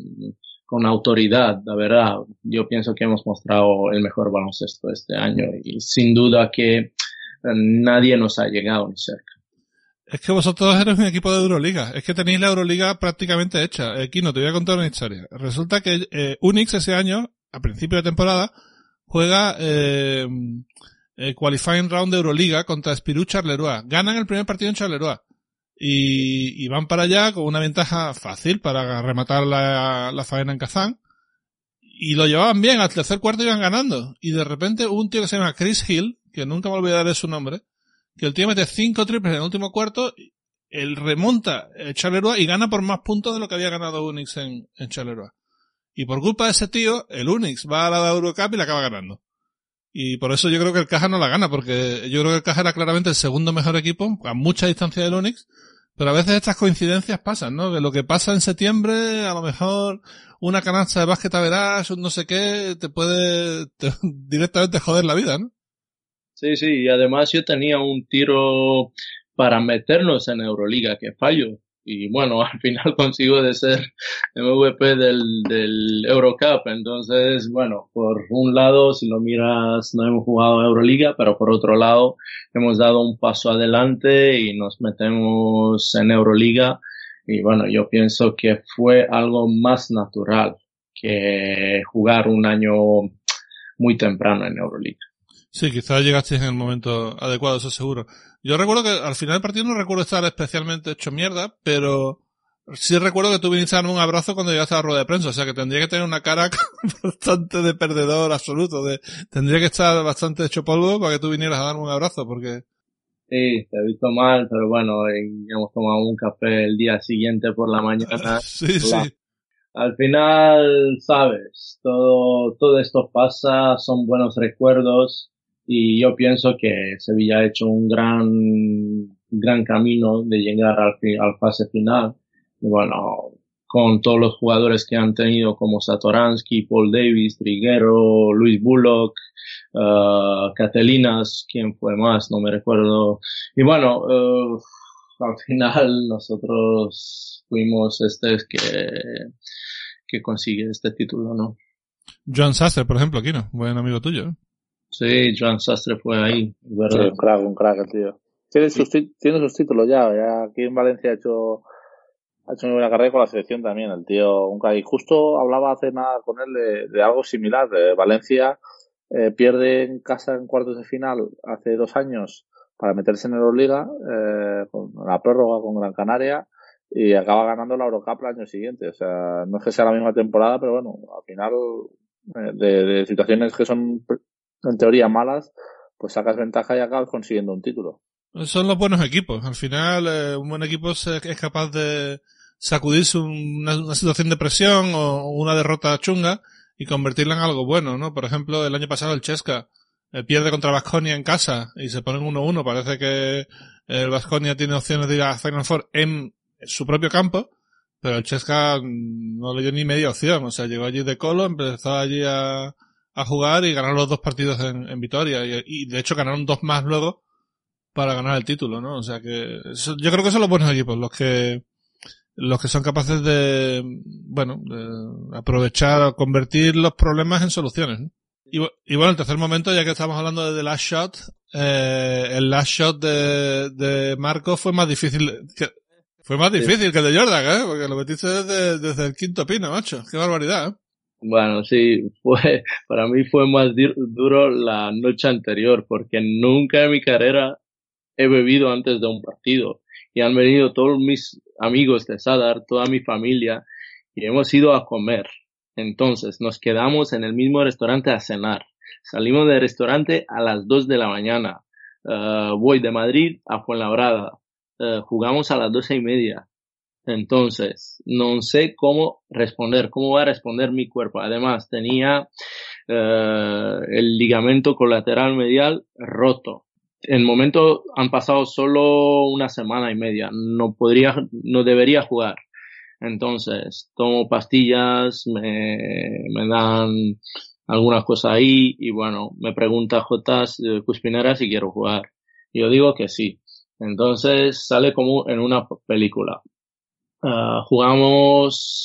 con autoridad, la verdad. Yo pienso que hemos mostrado el mejor baloncesto este año y sin duda que nadie nos ha llegado ni cerca. Es que vosotros eres un equipo de Euroliga. Es que tenéis la Euroliga prácticamente hecha. Eh, Kino, te voy a contar una historia. Resulta que eh, Unix ese año, a principio de temporada, juega eh, el qualifying round de Euroliga contra Spirou Charleroi. Ganan el primer partido en Charleroi. Y, y van para allá con una ventaja fácil para rematar la, la faena en Kazán. Y lo llevaban bien, al tercer cuarto iban ganando. Y de repente un tío que se llama Chris Hill, que nunca me olvidaré su nombre, que el tío mete cinco triples en el último cuarto, él remonta eh, Charleroi y gana por más puntos de lo que había ganado Unix en, en Charleroi. Y por culpa de ese tío, el Unix va a la Eurocup y la acaba ganando. Y por eso yo creo que el Caja no la gana, porque yo creo que el Caja era claramente el segundo mejor equipo, a mucha distancia del Unix, pero a veces estas coincidencias pasan, ¿no? Que lo que pasa en septiembre, a lo mejor una canasta de básquet a verás, un no sé qué, te puede te, directamente joder la vida, ¿no? Sí, sí, y además yo tenía un tiro para meternos en Euroliga que fallo. Y bueno, al final consigo de ser M V P del, del Eurocup. Entonces, bueno, por un lado, si lo miras, no hemos jugado Euroliga, pero por otro lado, hemos dado un paso adelante y nos metemos en Euroliga. Y bueno, yo pienso que fue algo más natural que jugar un año muy temprano en Euroliga. Sí, quizás llegasteis en el momento adecuado, eso seguro. Yo recuerdo que al final del partido no recuerdo estar especialmente hecho mierda, pero sí recuerdo que tú viniste a darme un abrazo cuando llegaste a la rueda de prensa, o sea que tendría que tener una cara bastante de perdedor absoluto, de tendría que estar bastante hecho polvo para que tú vinieras a darme un abrazo, porque... Sí, te he visto mal, pero bueno, hemos tomado un café el día siguiente por la mañana. Sí, la... sí. Al final, sabes, todo, todo esto pasa, son buenos recuerdos. Y yo pienso que Sevilla ha hecho un gran, gran camino de llegar al, al fase final. Y bueno, con todos los jugadores que han tenido como Satoransky, Paul Davis, Triguero, Luis Bullock, uh, Catelinas, ¿quién fue más? No me recuerdo. Y bueno, uh, al final nosotros fuimos este que, que consigue este título, ¿no? Joan Sastre, por ejemplo, aquí, ¿no? Buen amigo tuyo, ¿eh? Sí, Joan Sastre fue ahí, ¿verdad? Sí, un crack, un crack, tío. Tiene sus, tiene sus títulos ya, ya aquí en Valencia ha hecho, ha hecho una buena carrera con la selección también, el tío, un crack. Y justo hablaba hace nada con él de, de algo similar, de Valencia eh, pierde en casa en cuartos de final hace dos años para meterse en Euroliga, eh, con la prórroga con Gran Canaria, y acaba ganando la Eurocup el año siguiente. O sea, no es que sea la misma temporada, pero bueno, al final, eh, de, de situaciones que son en teoría malas, pues sacas ventaja y acabas consiguiendo un título. Son los buenos equipos. Al final, eh, un buen equipo es capaz de sacudirse una, una situación de presión o una derrota chunga y convertirla en algo bueno, ¿no? Por ejemplo, el año pasado el Chesca eh, pierde contra Baskonia en casa y se ponen uno uno. Parece que el Baskonia tiene opciones de ir a Final Four en su propio campo. pero el Chesca no le dio ni media opción, o sea, llegó allí de colo, empezó allí a, a jugar y ganaron los dos partidos en, en Vitoria, y, y de hecho ganaron dos más luego para ganar el título, ¿no? O sea que eso, yo creo que son los buenos equipos, los que los que son capaces de, bueno, de aprovechar o convertir los problemas en soluciones, ¿no? Y, y bueno, el tercer momento, ya que estamos hablando de The Last Shot, eh, el Last Shot de, de Marco fue más difícil que, fue más difícil sí. que el de Jordan, ¿eh? Porque lo metiste desde, desde el quinto pino, macho. Qué barbaridad, ¿eh? Bueno, sí, fue, para mí fue más di- duro la noche anterior, porque nunca en mi carrera he bebido antes de un partido. Y han venido todos mis amigos de Zadar, toda mi familia, y hemos ido a comer. Entonces, nos quedamos en el mismo restaurante a cenar. Salimos del restaurante a las dos de la mañana. Uh, voy de Madrid a Fuenlabrada. Uh, jugamos a las doce y media. Entonces, no sé cómo responder, cómo va a responder mi cuerpo. Además, tenía uh, el ligamento colateral medial roto. En el momento han pasado solo una semana y media. No podría, no debería jugar. Entonces, tomo pastillas, me, me dan algunas cosas ahí y bueno, me pregunta J. Cuspinera si quiero jugar. Yo digo que sí. Entonces, sale como en una película. Uh, jugamos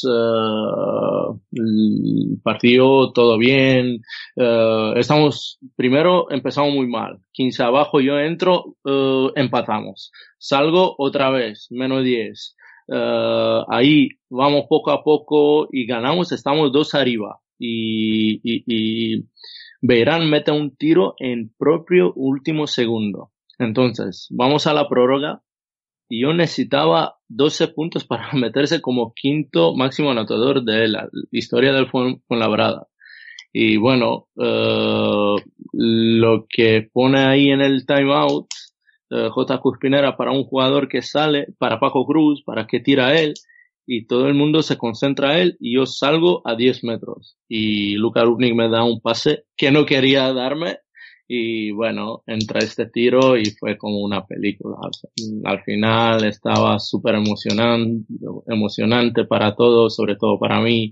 uh, el partido todo bien, uh, estamos, primero empezamos muy mal, quince abajo, yo entro, uh, empatamos, salgo otra vez, menos diez, uh, ahí vamos poco a poco y ganamos, estamos dos arriba y, y, y Beirán mete un tiro en propio último segundo. Entonces, vamos a la prórroga. Y yo necesitaba doce puntos para meterse como quinto máximo anotador de la historia del Fuenlabrada. Y bueno, uh, lo que pone ahí en el timeout, uh, J. Cuspinera para un jugador que sale, para Paco Cruz, para que tira él, y todo el mundo se concentra a él, y yo salgo a diez metros. Y Luka Rupnik me da un pase que no quería darme, y bueno, entra este tiro y fue como una película. Al final estaba súper emocionante, emocionante para todos, sobre todo para mí.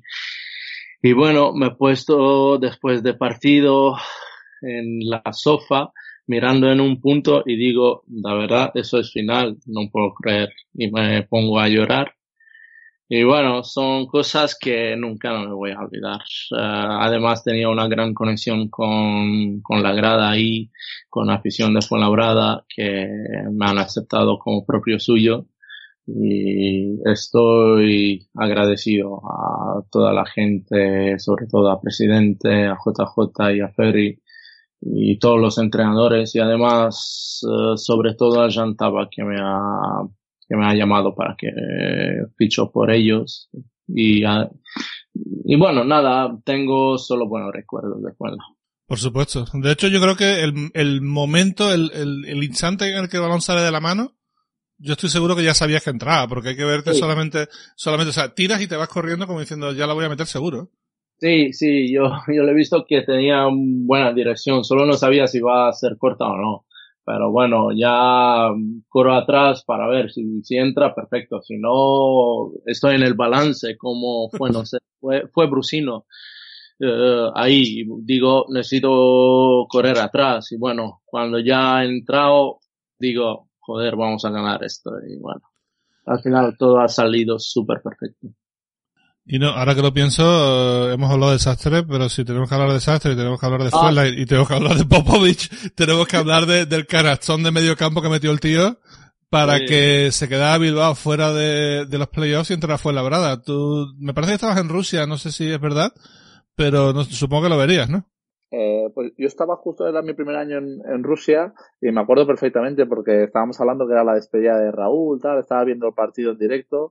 Y bueno, me he puesto después de partido en la sofá, mirando en un punto y digo, la verdad, eso es final, no puedo creer. Y me pongo a llorar. Y bueno, son cosas que nunca me voy a olvidar. Uh, además tenía una gran conexión con, con la grada ahí, con la afición de Fuenlabrada, que me han aceptado como propio suyo. Y estoy agradecido a toda la gente, sobre todo a Presidente, a J J y a Ferry, y todos los entrenadores, y además, uh, sobre todo a Jan Taba, que me ha que me ha llamado para que eh, ficho por ellos y, uh, y bueno, nada, tengo solo buenos recuerdos de Fuenla. Por supuesto. De hecho, yo creo que el, el momento, el, el, el instante en el que el balón sale de la mano, yo estoy seguro que ya sabías que entraba, porque hay que verte sí. solamente, solamente, o sea, tiras y te vas corriendo como diciendo, ya la voy a meter seguro. Sí, sí, yo, yo le he visto que tenía buena dirección, solo no sabía si iba a ser corta o no. Pero bueno, ya corro atrás para ver si, si entra, perfecto. Si no, estoy en el balance, como fue, no sé, fue, fue Brusino. Uh, ahí digo, necesito correr atrás. Y bueno, cuando ya he entrado, digo, joder, vamos a ganar esto. Y bueno, al final todo ha salido súper perfecto. Y no, ahora que lo pienso, eh, hemos hablado de Sastre, pero si tenemos que hablar de Sastre y tenemos que hablar de ah. Fuenla y, y tenemos que hablar de Popovic, tenemos que hablar de, del canastón de medio campo que metió el tío para sí. que se quedara Bilbao fuera de, de los playoffs y entrara a Fuenlabrada. Tú, me parece que estabas en Rusia, no sé si es verdad, pero no, supongo que lo verías, ¿no? Eh, pues yo estaba justo, era mi primer año en, en Rusia y me acuerdo perfectamente porque estábamos hablando que era la despedida de Raúl, tal, estaba viendo el partido en directo.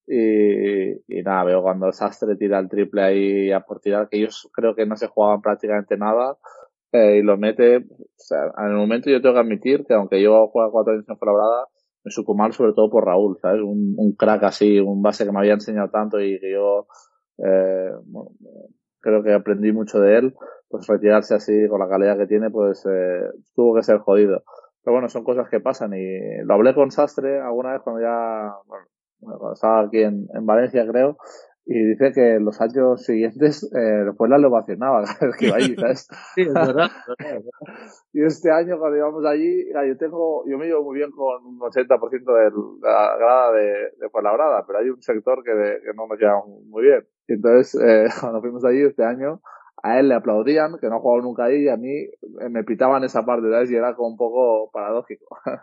Y, y nada, veo cuando el Sastre tira el triple ahí a por tirar, que ellos creo que no se jugaban prácticamente nada, eh, y lo mete. O sea, en el momento yo tengo que admitir que aunque yo juego cuatro años en Fuenlabrada, me supo mal sobre todo por Raúl, ¿sabes? Un, un crack así, un base que me había enseñado tanto y que yo, eh, bueno, creo que aprendí mucho de él, pues retirarse así con la calidad que tiene, pues, eh, tuvo que ser jodido. Pero bueno, son cosas que pasan y lo hablé con Sastre alguna vez cuando ya, bueno, bueno, cuando estaba aquí en, en Valencia, creo, y dice que los años siguientes eh, después la ovacionaba cada vez que iba allí, ¿sabes? Sí, es verdad, es verdad, es verdad. Y este año cuando íbamos allí, yo tengo, yo me llevo muy bien con un ochenta por ciento de la grada de, de Fuenlabrada, pero hay un sector que, de, que no nos lleva muy bien. Y entonces, eh, cuando fuimos allí este año, a él le aplaudían, que no ha jugado nunca ahí, y a mí me pitaban esa parte, ¿sabes? Y era como un poco paradójico.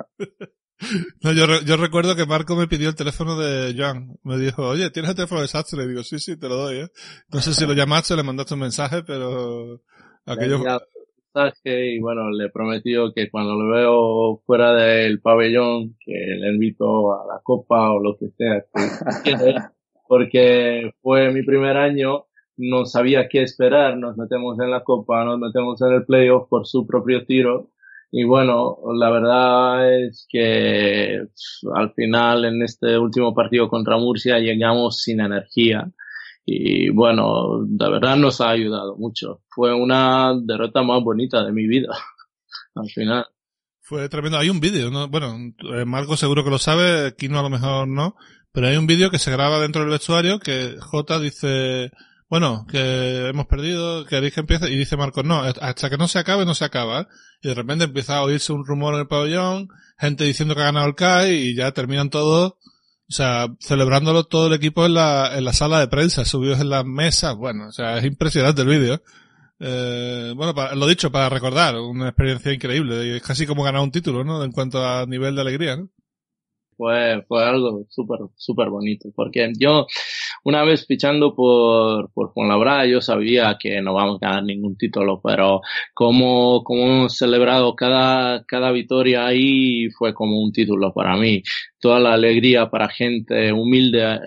No, yo, re- yo recuerdo que Marco me pidió el teléfono de Joan. Me dijo, oye, ¿tienes el teléfono de Sastre? Le digo, sí, sí, te lo doy, ¿eh? No sé si lo llamaste, le mandaste un mensaje, pero aquello... Le envié un mensaje y bueno, le prometió que cuando lo veo fuera del pabellón, que le invito a la copa o lo que sea, que quiere, porque fue mi primer año, no sabía qué esperar, nos metemos en la copa, nos metemos en el playoff por su propio tiro. Y bueno, la verdad es que al final en este último partido contra Murcia llegamos sin energía. Y bueno, la verdad nos ha ayudado mucho. Fue una derrota más bonita de mi vida, al final. Fue tremendo. Hay un vídeo, ¿no? Bueno, eh, Marco seguro que lo sabe, Kino a lo mejor no, pero hay un vídeo que se graba dentro del vestuario que Jota dice, bueno, que hemos perdido, queréis que empiece, y dice Marco, no, hasta que no se acabe, no se acaba, ¿eh? Y de repente empieza a oírse un rumor en el pabellón, gente diciendo que ha ganado el C A I, y ya terminan todos, o sea, celebrándolo todo el equipo en la, en la sala de prensa, subidos en las mesas, bueno, o sea, es impresionante el vídeo. Eh, bueno, para, lo dicho, para recordar, una experiencia increíble, es casi como ganar un título, ¿no? En cuanto a nivel de alegría, ¿no? Fue, fue algo súper, súper bonito, porque yo, una vez fichando por, por Fuenlabrada, yo sabía que no vamos a ganar ningún título, pero como, como hemos celebrado cada, cada victoria ahí, fue como un título para mí. Toda la alegría para gente humilde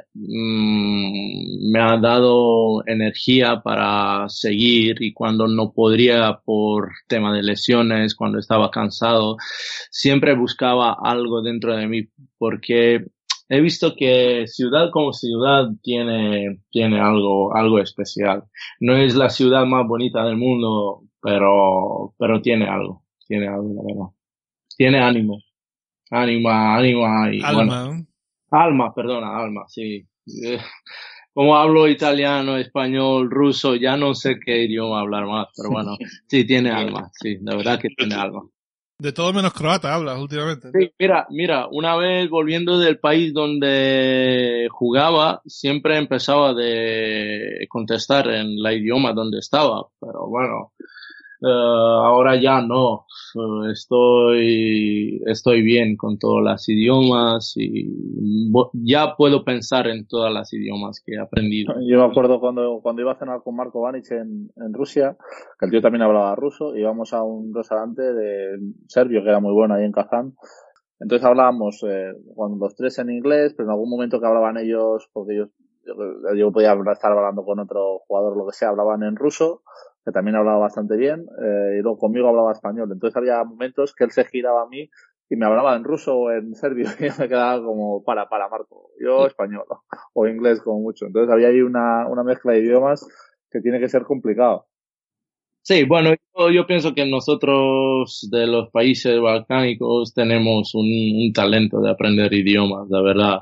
mmm, me ha dado energía para seguir, y cuando no podría por tema de lesiones, cuando estaba cansado, siempre buscaba algo dentro de mí, porque he visto que ciudad como ciudad tiene, tiene algo, algo especial. No es la ciudad más bonita del mundo, pero, pero tiene algo, tiene algo, la verdad. Tiene ánimo. Ánima, ánima y Alma. bueno. Alma, perdona, alma, sí. Como hablo italiano, español, ruso, ya no sé qué idioma hablar más, pero bueno, sí tiene alma, sí, la verdad que tiene alma. De todo menos croata hablas últimamente. Sí, mira, mira, una vez volviendo del país donde jugaba, siempre empezaba de contestar en la idioma donde estaba, pero bueno, uh, ahora ya no. Uh, estoy, estoy bien con todos los idiomas y ya puedo pensar en todos los idiomas que he aprendido. Yo me acuerdo cuando, cuando iba a cenar con Marco Vanic en, en Rusia, que el tío también hablaba ruso, íbamos a un restaurante de serbio que era muy bueno ahí en Kazán. Entonces hablábamos eh, con los tres en inglés, pero en algún momento que hablaban ellos, porque ellos, yo, yo podía estar hablando con otro jugador o lo que sea, hablaban en ruso, que también hablaba bastante bien, eh, y luego conmigo hablaba español. Entonces había momentos que él se giraba a mí y me hablaba en ruso o en serbio y me quedaba como, para, para Marco, yo español o inglés como mucho. Entonces había ahí una, una mezcla de idiomas que tiene que ser complicado. Sí, bueno, yo, yo pienso que nosotros de los países balcánicos tenemos un, un talento de aprender idiomas, la verdad.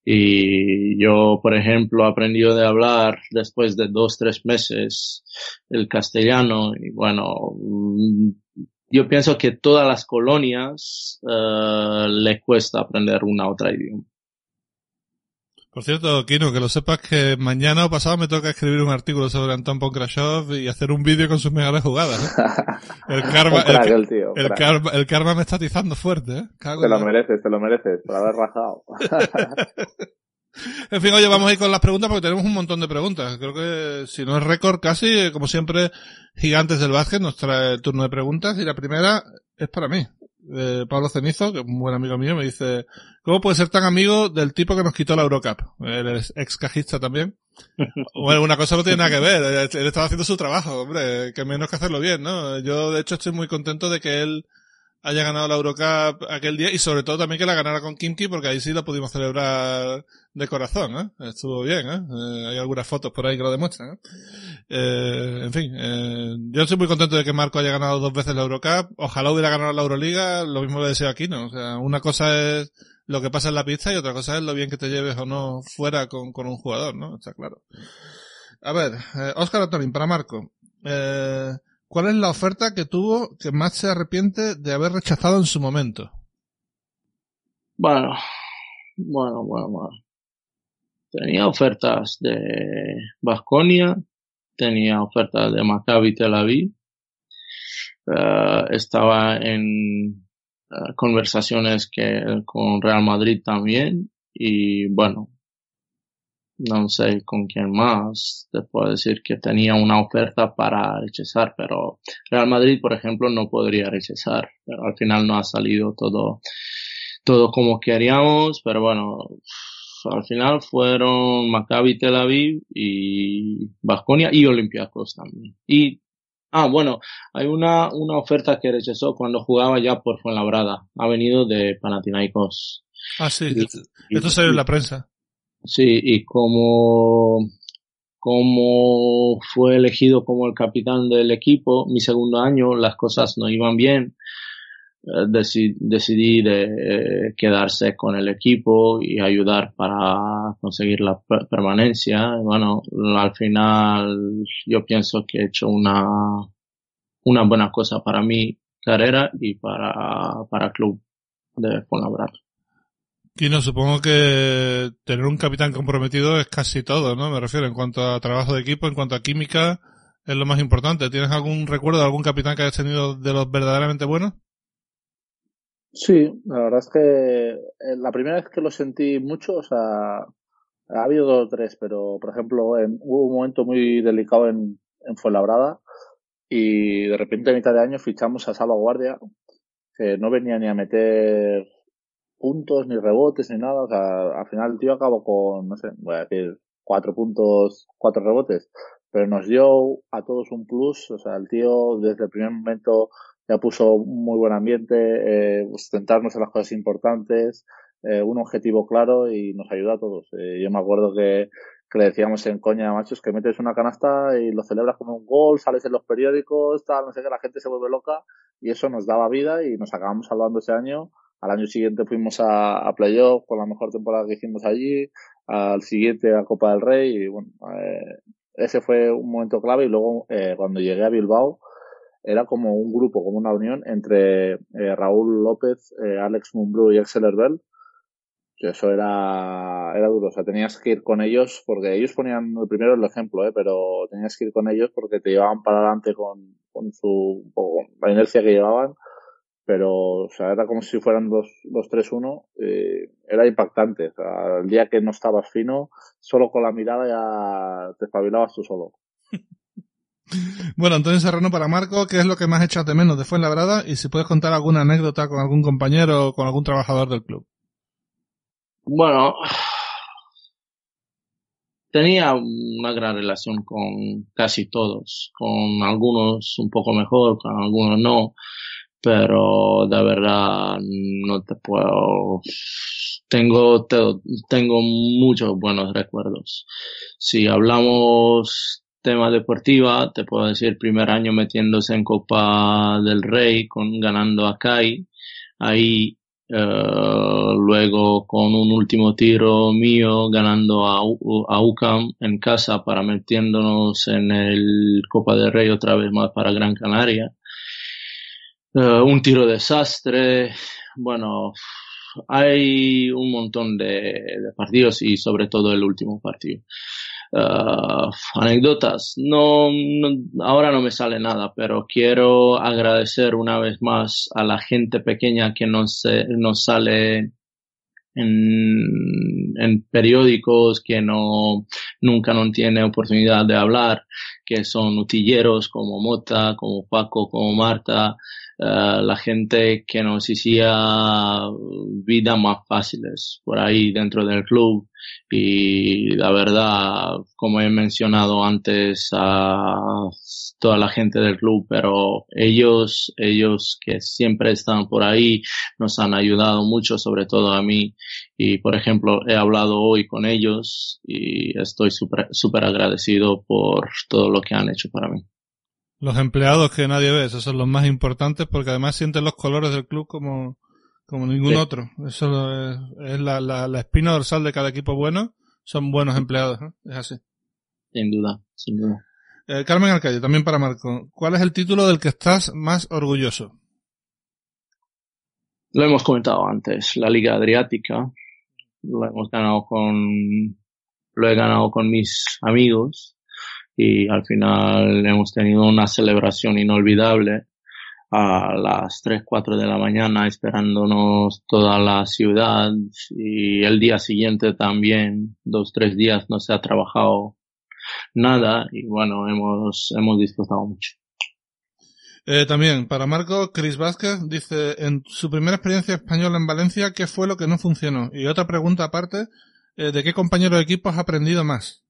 Y yo, por ejemplo, aprendí a hablar después de dos, tres meses el castellano. Y bueno, yo pienso que todas las colonias uh, le cuesta aprender una otra idioma. Por cierto, Kino, que lo sepas que mañana o pasado me toca escribir un artículo sobre Anton Ponkrashov y hacer un vídeo con sus mejores jugadas, ¿eh? El karma, crack, el, el, tío, el, karma, el karma me está atizando fuerte, ¿eh? Cago te lo en... mereces, te lo mereces, por haber rajado. En fin, oye, vamos a ir con las preguntas porque tenemos un montón de preguntas. Creo que si no es récord casi, como siempre, Gigantes del Básquet nos trae el turno de preguntas y la primera es para mí. Eh, Pablo Cenizo, que es un buen amigo mío, me dice, ¿cómo puede ser tan amigo del tipo que nos quitó la Eurocup? Él es ex cajista también. Bueno, una cosa no tiene nada que ver, él estaba haciendo su trabajo, hombre, que menos que hacerlo bien, ¿no? Yo, de hecho, estoy muy contento de que él haya ganado la Eurocup aquel día y sobre todo también que la ganara con Khimki, porque ahí sí la pudimos celebrar de corazón, ¿eh? Estuvo bien, ¿eh? eh hay algunas fotos por ahí que lo demuestran, ¿eh? Eh, en fin, eh, yo estoy muy contento de que Marco haya ganado dos veces la Eurocup. Ojalá hubiera ganado la Euroliga, lo mismo le deseo aquí, ¿no? O sea, una cosa es lo que pasa en la pista y otra cosa es lo bien que te lleves o no fuera con, con un jugador, ¿no? Está claro. A ver, eh, Óscar Antonín, para Marco. Eh, ¿Cuál es la oferta que tuvo que más se arrepiente de haber rechazado en su momento? Bueno, bueno, bueno, bueno. Tenía ofertas de Baskonia, tenía ofertas de Maccabi Tel Aviv, uh, estaba en uh, conversaciones que con Real Madrid también, y bueno, no sé con quién más te puedo decir que tenía una oferta para rechazar, pero Real Madrid, por ejemplo, no podría rechazar, pero al final no ha salido todo, todo como queríamos, pero bueno, al final fueron Maccabi Tel Aviv y Baskonia y Olympiacos también. Y, ah, bueno, hay una, una oferta que rechazó cuando jugaba ya por Fuenlabrada, ha venido de Panathinaikos. Ah, sí, y, esto, esto salió en la prensa. Sí, y como, como fue elegido como el capitán del equipo, mi segundo año, las cosas no iban bien. Eh, decidí, decidí de eh, quedarse con el equipo y ayudar para conseguir la per- permanencia. Bueno, al final yo pienso que he hecho una, una buena cosa para mi carrera y para, para el club de Fuenlabrada. Kino, supongo que tener un capitán comprometido es casi todo, ¿no? Me refiero en cuanto a trabajo de equipo, en cuanto a química, es lo más importante. ¿Tienes algún recuerdo de algún capitán que hayas tenido de los verdaderamente buenos? Sí, la verdad es que la primera vez que lo sentí mucho, o sea, ha habido dos o tres, pero por ejemplo, en, hubo un momento muy delicado en, en Fuenlabrada y de repente a mitad de año fichamos a Salva Guardia, que no venía ni a meter puntos, ni rebotes, ni nada. O sea, al final el tío acabó con, no sé, voy a decir, cuatro puntos, cuatro rebotes, pero nos dio a todos un plus. O sea, el tío desde el primer momento ya puso un muy buen ambiente, eh, centrarnos en las cosas importantes, eh, un objetivo claro y nos ayuda a todos. Eh, yo me acuerdo que, que le decíamos en coña, machos, que metes una canasta y lo celebras como un gol, sales en los periódicos, tal, no sé qué, la gente se vuelve loca y eso nos daba vida y nos acabamos salvando ese año. Al año siguiente fuimos a, a playoff con la mejor temporada que hicimos allí, al siguiente a Copa del Rey y bueno, eh, ese fue un momento clave y luego eh, cuando llegué a Bilbao era como un grupo, como una unión entre eh, Raúl López, eh, Alex Mumbrú y Axel Herbel, que eso era, era duro, o sea, tenías que ir con ellos porque ellos ponían el primero el ejemplo, eh, pero tenías que ir con ellos porque te llevaban para adelante con, con su, con la inercia que llevaban. Pero, o sea, era como si fueran los, los tres uno, eh, era impactante. O sea, el día que no estabas fino, solo con la mirada ya te espabilabas tú solo. Bueno, Antonio Serrano, para Marco, ¿qué es lo que más echas de menos de Fuenlabrada? Y si puedes contar alguna anécdota con algún compañero o con algún trabajador del club. Bueno, tenía una gran relación con casi todos, con algunos un poco mejor, con algunos no. Pero de verdad no te puedo, tengo, te, tengo muchos buenos recuerdos. Si hablamos tema deportiva, te puedo decir primer año metiéndose en Copa del Rey, con ganando a C A I, ahí, uh, luego con un último tiro mío ganando a, a U C A M en casa para metiéndonos en el Copa del Rey otra vez más para Gran Canaria. Uh, un tiro desastre, bueno, hay un montón de, de partidos y sobre todo el último partido. Uh, anécdotas, no, no, ahora no me sale nada, pero quiero agradecer una vez más a la gente pequeña que nos, eh, nos sale en, en periódicos, que no, nunca no tiene oportunidad de hablar, que son utilleros como Mota, como Paco, como Marta, uh, la gente que nos hacía vida más fáciles por ahí dentro del club. Y la verdad, como he mencionado antes, a toda la gente del club, pero ellos, ellos que siempre están por ahí, nos han ayudado mucho, sobre todo a mí. Y, por ejemplo, he hablado hoy con ellos y estoy súper súper agradecido por todo lo que han hecho para mí. Los empleados que nadie ve, esos son los más importantes porque además sienten los colores del club como, como ningún sí. otro. Eso es, es la, la, la espina dorsal de cada equipo bueno, son buenos empleados, ¿eh? Es así. Sin duda, sin duda. Eh, Carmen Arcadio, también para Marco. ¿Cuál es el título del que estás más orgulloso? Lo hemos comentado antes, la Liga Adriática. Lo hemos ganado con, lo he ganado con mis amigos y al final hemos tenido una celebración inolvidable a las tres, cuatro de la mañana esperándonos toda la ciudad y el día siguiente también, dos, tres días no se ha trabajado nada y bueno, hemos, hemos disfrutado mucho. Eh, también, para Marco, Chris Vázquez dice, en su primera experiencia española en Valencia, ¿qué fue lo que no funcionó? Y otra pregunta aparte, eh, ¿de qué compañero de equipo has aprendido más?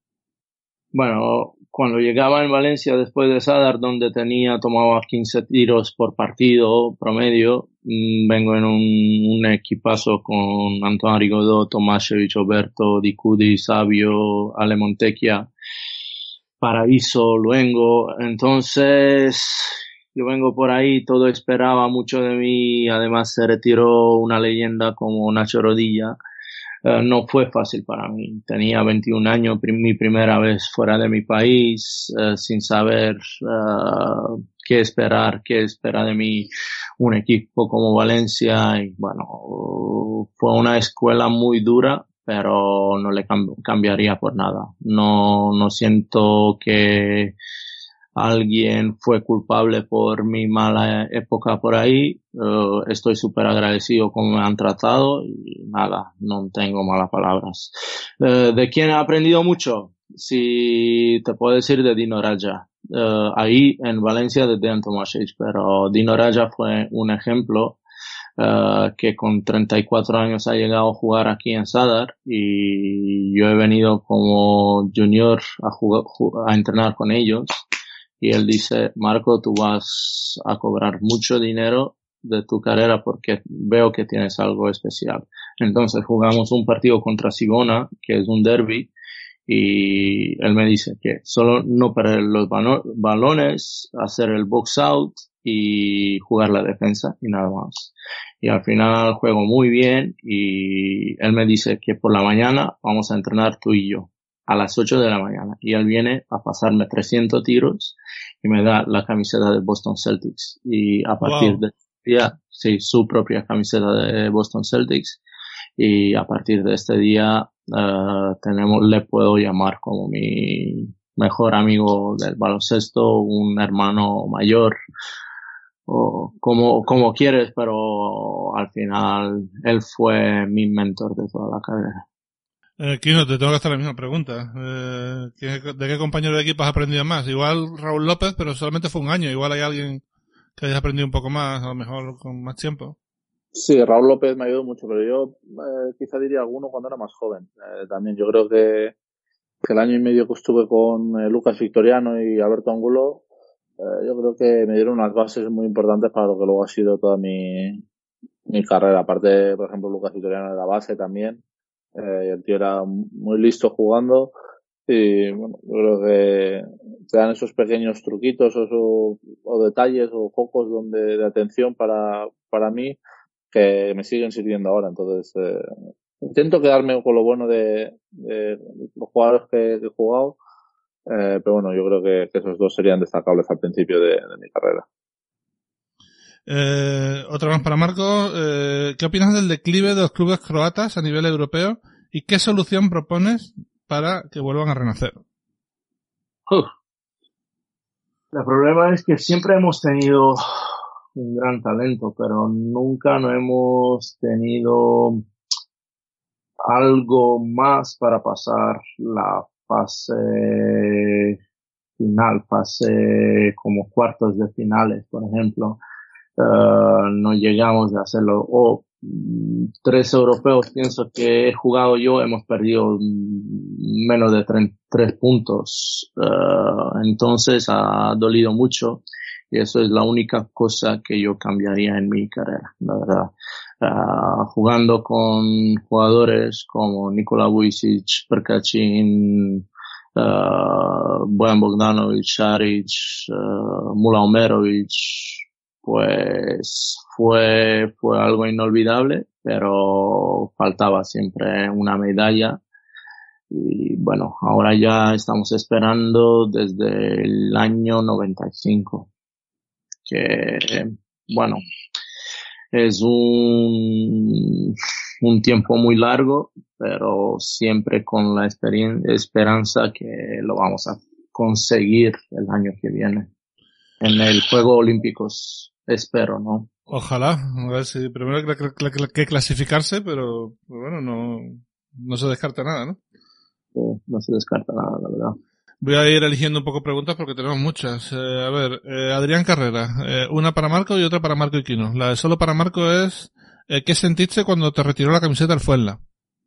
Bueno, cuando llegaba en Valencia después de Sadar, donde tenía, tomaba quince tiros por partido promedio, vengo en un, un equipazo con Antoine Rigaudot, Tomášević, Oberto, Di Cudi, Savio, Ale Montecchia, Paraíso, Luengo. Entonces, yo vengo por ahí, todo esperaba mucho de mí, además se retiró una leyenda como Nacho Rodilla. Uh, no fue fácil para mí. Tenía veintiún años, prim- mi primera vez fuera de mi país, uh, sin saber uh, qué esperar, qué espera de mí un equipo como Valencia. Y bueno, uh, fue una escuela muy dura, pero no le cam- cambiaría por nada. No, no siento que alguien fue culpable por mi mala época por ahí. Uh, estoy súper agradecido como me han tratado y nada, no tengo malas palabras. Uh, ¿De quién he aprendido mucho? Si te puedo decir de Dino Radja. Uh, ahí en Valencia de Dejan Tomášević, pero Dino Radja fue un ejemplo uh, que con treinta y cuatro años ha llegado a jugar aquí en Sadar y yo he venido como junior a, jugar, a entrenar con ellos. Y él dice, Marco, tú vas a cobrar mucho dinero de tu carrera porque veo que tienes algo especial. Entonces jugamos un partido contra Sigona, que es un derby, y él me dice que solo no perder los balones, hacer el box out y jugar la defensa y nada más. Y al final juego muy bien y él me dice que por la mañana vamos a entrenar tú y yo a las ocho de la mañana y él viene a pasarme trescientos tiros y me da la camiseta de Boston Celtics y a partir Wow. de este día, sí, su propia camiseta de Boston Celtics y a partir de este día uh, tenemos, le puedo llamar como mi mejor amigo del baloncesto, un hermano mayor o como, como quieres, pero al final él fue mi mentor de toda la carrera. Eh, Kino, te tengo que hacer la misma pregunta. Eh, ¿De qué compañero de equipo has aprendido más? Igual Raúl López, pero solamente fue un año. Igual hay alguien que hayas aprendido un poco más, a lo mejor con más tiempo. Sí, Raúl López me ayudó mucho, pero yo eh, quizá diría alguno cuando era más joven. Eh, también yo creo que, que el año y medio que estuve con eh, Lucas Victoriano y Alberto Angulo, eh, yo creo que me dieron unas bases muy importantes para lo que luego ha sido toda mi, mi carrera. Aparte, por ejemplo, Lucas Victoriano era base también. Eh, el tío era muy listo jugando y bueno, yo creo que te dan esos pequeños truquitos o, o, o detalles o focos donde de atención para, para mí que me siguen sirviendo ahora. Entonces, eh, intento quedarme con lo bueno de, de los jugadores que, que he jugado, eh, pero bueno, yo creo que, que esos dos serían destacables al principio de, de mi carrera. Eh, otra más para Marco. Eh, ¿Qué opinas del declive de los clubes croatas a nivel europeo y qué solución propones para que vuelvan a renacer? Uf. El problema es que siempre hemos tenido un gran talento, pero nunca no hemos tenido algo más para pasar la fase final, fase como cuartos de finales, por ejemplo. Uh, no llegamos a hacerlo. O oh, tres europeos, pienso que he jugado yo, hemos perdido menos de tres, tres puntos. Uh, entonces ha dolido mucho y eso es la única cosa que yo cambiaría en mi carrera, la verdad. Uh, jugando con jugadores como Nikola Vujicic, Prkačin, uh, Bojan Bogdanović, Šarić, uh, Mula Omerović, pues fue, fue algo inolvidable, pero faltaba siempre una medalla. Y bueno, ahora ya estamos esperando desde el año noventa y cinco, que bueno, es un, un tiempo muy largo, pero siempre con la experien- esperanza que lo vamos a conseguir el año que viene. En el Juego Olímpicos, espero, ¿no? Ojalá, a ver si primero hay que, que, que clasificarse, pero bueno, no, no se descarta nada, ¿no? Eh, no se descarta nada, la verdad. Voy a ir eligiendo un poco preguntas porque tenemos muchas. Eh, a ver, eh, Adrián Carrera, eh, una para Marco y otra para Marco Iquino. La de solo para Marco es, eh, ¿qué sentiste cuando te retiró la camiseta del Fuenla?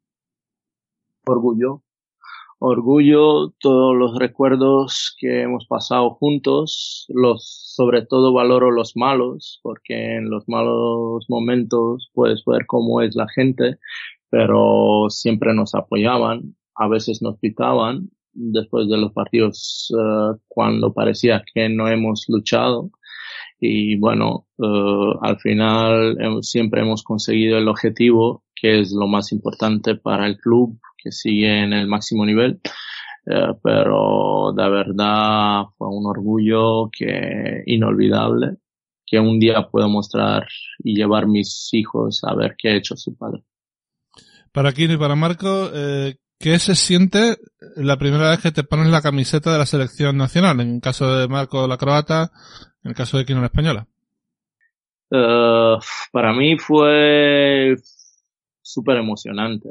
Orgullo. Orgullo, todos los recuerdos que hemos pasado juntos, los, sobre todo valoro los malos, porque en los malos momentos puedes ver cómo es la gente, pero siempre nos apoyaban, a veces nos pitaban después de los partidos uh, cuando parecía que no hemos luchado. Y bueno, uh, al final eh, siempre hemos conseguido el objetivo, que es lo más importante para el club, que sigue en el máximo nivel. Uh, pero de verdad fue un orgullo que inolvidable, que un día puedo mostrar y llevar mis hijos a ver qué ha hecho su padre. Para Kino y para Marco, eh, ¿qué se siente la primera vez que te pones la camiseta de la selección nacional? En el caso de Marco, la croata, en el caso de Kino, la española. Uh, para mí fue súper emocionante,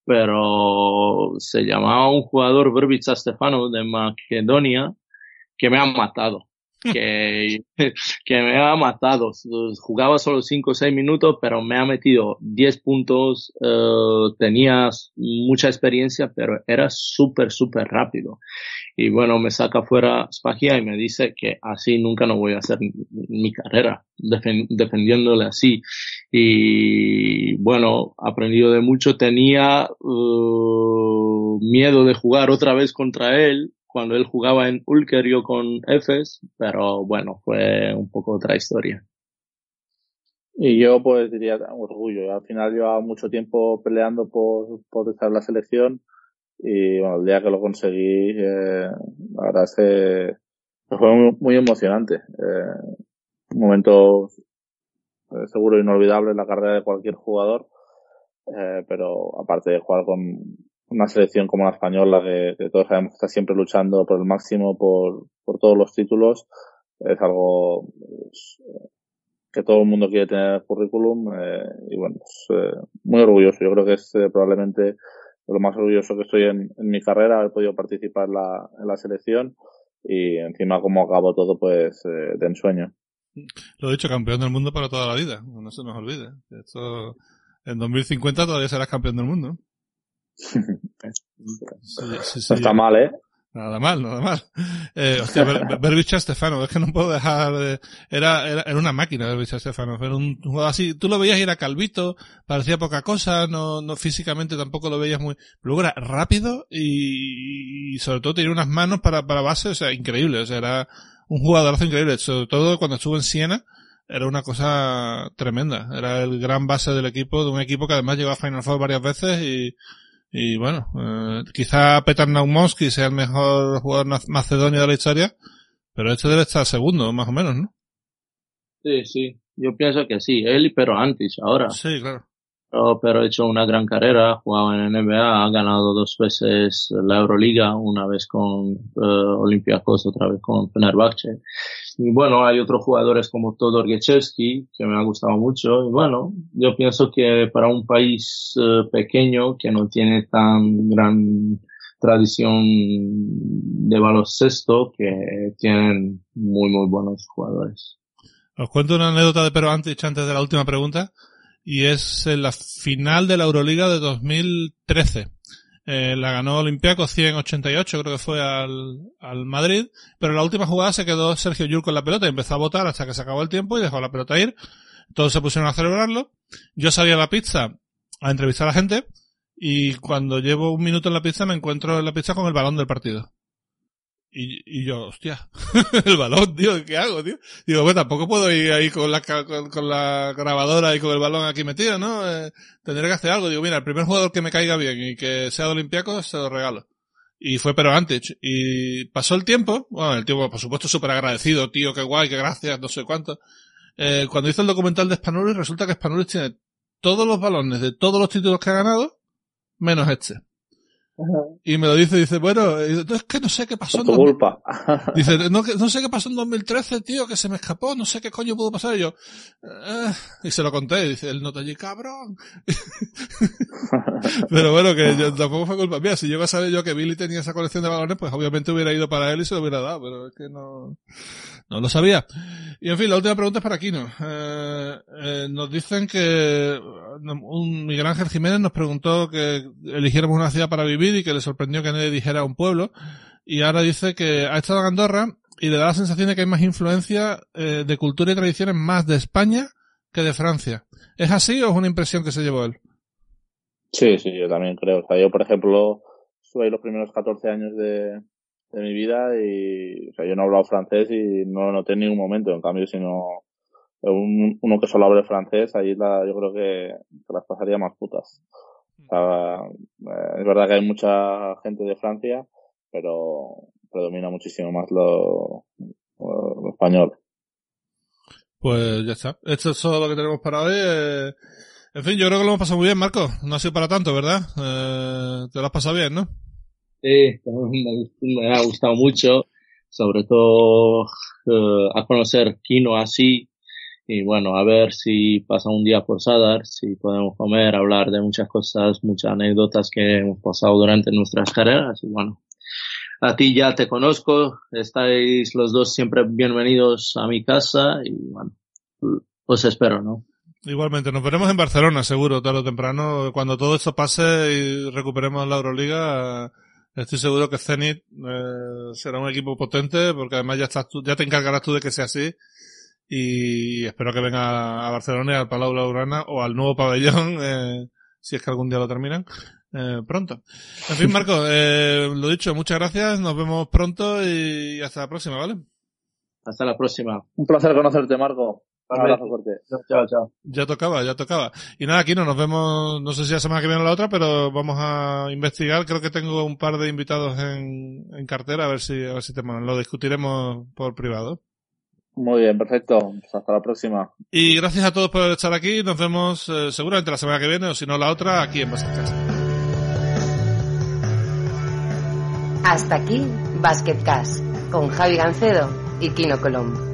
pero se llamaba un jugador, Verbica Stefano, de Macedonia, que me ha matado. que, que me ha matado. Jugaba solo cinco o seis minutos, pero me ha metido diez puntos, uh, tenía mucha experiencia, pero era súper, súper rápido. Y bueno, me saca fuera Spagia y me dice que así nunca no voy a hacer mi carrera, defen- defendiéndole así. Y bueno, aprendido de mucho, tenía uh, miedo de jugar otra vez contra él, cuando él jugaba en Ulker, yo con Efes, pero bueno, fue un poco otra historia. Y yo pues diría orgullo. Al final llevaba mucho tiempo peleando por, por estar en la selección y bueno, el día que lo conseguí, eh, la verdad es que fue muy, muy emocionante. Eh, un momento eh, seguro inolvidable en la carrera de cualquier jugador, eh, pero aparte de jugar con una selección como la española, que, que todos sabemos que está siempre luchando por el máximo, por, por todos los títulos, es algo pues, que todo el mundo quiere tener en el currículum, eh, y bueno, pues, eh, muy orgulloso. Yo creo que es eh, probablemente lo más orgulloso que estoy en, en mi carrera, haber podido participar en la, en la selección y encima como acabo todo, pues eh, de ensueño. Lo he dicho, campeón del mundo para toda la vida, no se nos olvide. Esto, en dos mil cincuenta todavía serás campeón del mundo. Sí, sí, sí. No está mal, ¿eh? Nada mal, nada mal. Eh, hostia, Verbica Stefano, es que no puedo dejar de... Era, era, era una máquina Verbica Stefano, era un jugador así, tú lo veías y era calvito, parecía poca cosa, no, no físicamente tampoco lo veías muy... Luego era rápido y, y sobre todo tenía unas manos para, para base, o sea, increíble, o sea, era un jugadorazo increíble, sobre todo cuando estuvo en Siena, era una cosa tremenda, era el gran base del equipo, de un equipo que además llegó a Final Four varias veces y... Y bueno, eh, quizá Petar Naumovski sea el mejor jugador macedonio de la historia, pero este debe estar segundo, más o menos, ¿no? Sí, sí, yo pienso que sí, él, pero antes, ahora. Sí, claro. Pero, pero ha hecho una gran carrera, jugaba en N B A, ha ganado dos veces la Euroliga, una vez con uh, Olympiacos, otra vez con Fenerbahce. Y bueno, hay otros jugadores como Todor Gechevski, que me ha gustado mucho. Y bueno, yo pienso que para un país uh, pequeño, que no tiene tan gran tradición de baloncesto, que tienen muy, muy buenos jugadores. Os cuento una anécdota de Pero antes, antes de la última pregunta. Y es en la final de la Euroliga de dos mil trece. Eh, la ganó Olympiacos cien ochenta y ocho, creo que fue al, al Madrid, pero en la última jugada se quedó Sergio Llull con la pelota y empezó a botar hasta que se acabó el tiempo y dejó la pelota ir. Todos se pusieron a celebrarlo. Yo salí a la pista a entrevistar a la gente y cuando llevo un minuto en la pista me encuentro en la pista con el balón del partido. Y, y yo, hostia, el balón, tío, ¿qué hago, tío? Digo, bueno, tampoco puedo ir ahí con la, con, con la grabadora y con el balón aquí metido, ¿no? Eh, tendré que hacer algo. Digo, mira, el primer jugador que me caiga bien y que sea de Olympiacos, se lo regalo. Y fue Pero Antich. Y pasó el tiempo, bueno, el tiempo, por supuesto, súper agradecido, tío, qué guay, qué gracias, no sé cuánto. Eh, cuando hizo el documental de Spanulis, resulta que Spanulis tiene todos los balones de todos los títulos que ha ganado, menos este. Y me lo dice, dice, bueno, no, es que no sé qué pasó Por en tu dos mil... culpa. Dice, no, no sé qué pasó en dos mil trece, tío, que se me escapó, no sé qué coño pudo pasar. Y yo, eh, y se lo conté, y dice, el nota allí, cabrón. Pero bueno, que yo, tampoco fue culpa mía. Si llego a saber yo que Billy tenía esa colección de balones, pues obviamente hubiera ido para él y se lo hubiera dado, pero es que no, no lo sabía. Y en fin, la última pregunta es para Kino. Eh, eh, nos dicen que un Miguel Ángel Jiménez nos preguntó que eligiéramos una ciudad para vivir y que le sorprendió que nadie dijera un pueblo. Y ahora dice que ha estado en Andorra y le da la sensación de que hay más influencia eh, de cultura y tradiciones más de España que de Francia. ¿Es así o es una impresión que se llevó él? Sí, sí, yo también creo. O sea, yo, por ejemplo, estuve ahí los primeros catorce años de, de mi vida y, o sea, yo no he hablado francés y no lo noté en ningún momento. En cambio, si no, un, uno que solo hable francés, ahí la, yo creo que, que las pasaría más putas. O sea, eh, es verdad que hay mucha gente de Francia, pero predomina muchísimo más lo, lo, lo español. Pues ya está. Esto es todo lo que tenemos para hoy. Eh, en fin, yo creo que lo hemos pasado muy bien, Marco. No ha sido para tanto, ¿verdad? Eh, te lo has pasado bien, ¿no? Sí, me ha gustado mucho, sobre todo uh, a conocer Kino así. Y bueno, a ver si pasa un día por Sadar, si podemos comer, hablar de muchas cosas, muchas anécdotas que hemos pasado durante nuestras carreras. Y bueno, a ti ya te conozco, estáis los dos siempre bienvenidos a mi casa y bueno, os espero, ¿no? Igualmente, nos veremos en Barcelona, seguro, tarde o temprano. Cuando todo esto pase y recuperemos la Euroliga, estoy seguro que Zenit eh, será un equipo potente, porque además ya estás tú, ya te encargarás tú de que sea así. Y espero que venga a Barcelona y al Palau Blaugrana o al nuevo pabellón, eh, si es que algún día lo terminan, eh, pronto. En fin, Marco, eh, lo dicho, muchas gracias, nos vemos pronto y hasta la próxima, ¿vale? Hasta la próxima. Un placer conocerte, Marco. Un abrazo fuerte. Chao, chao. Ya tocaba, ya tocaba. Y nada, aquí no nos vemos, no sé si la semana que viene o la otra, pero vamos a investigar. Creo que tengo un par de invitados en, en cartera, a ver si, a ver si te mandan. Lo discutiremos por privado. Muy bien, perfecto. Pues hasta la próxima. Y gracias a todos por estar aquí. Nos vemos eh, seguramente la semana que viene, o si no la otra, aquí en Basketcast. Hasta aquí Basketcast con Javi Gancedo y Kino Colombo.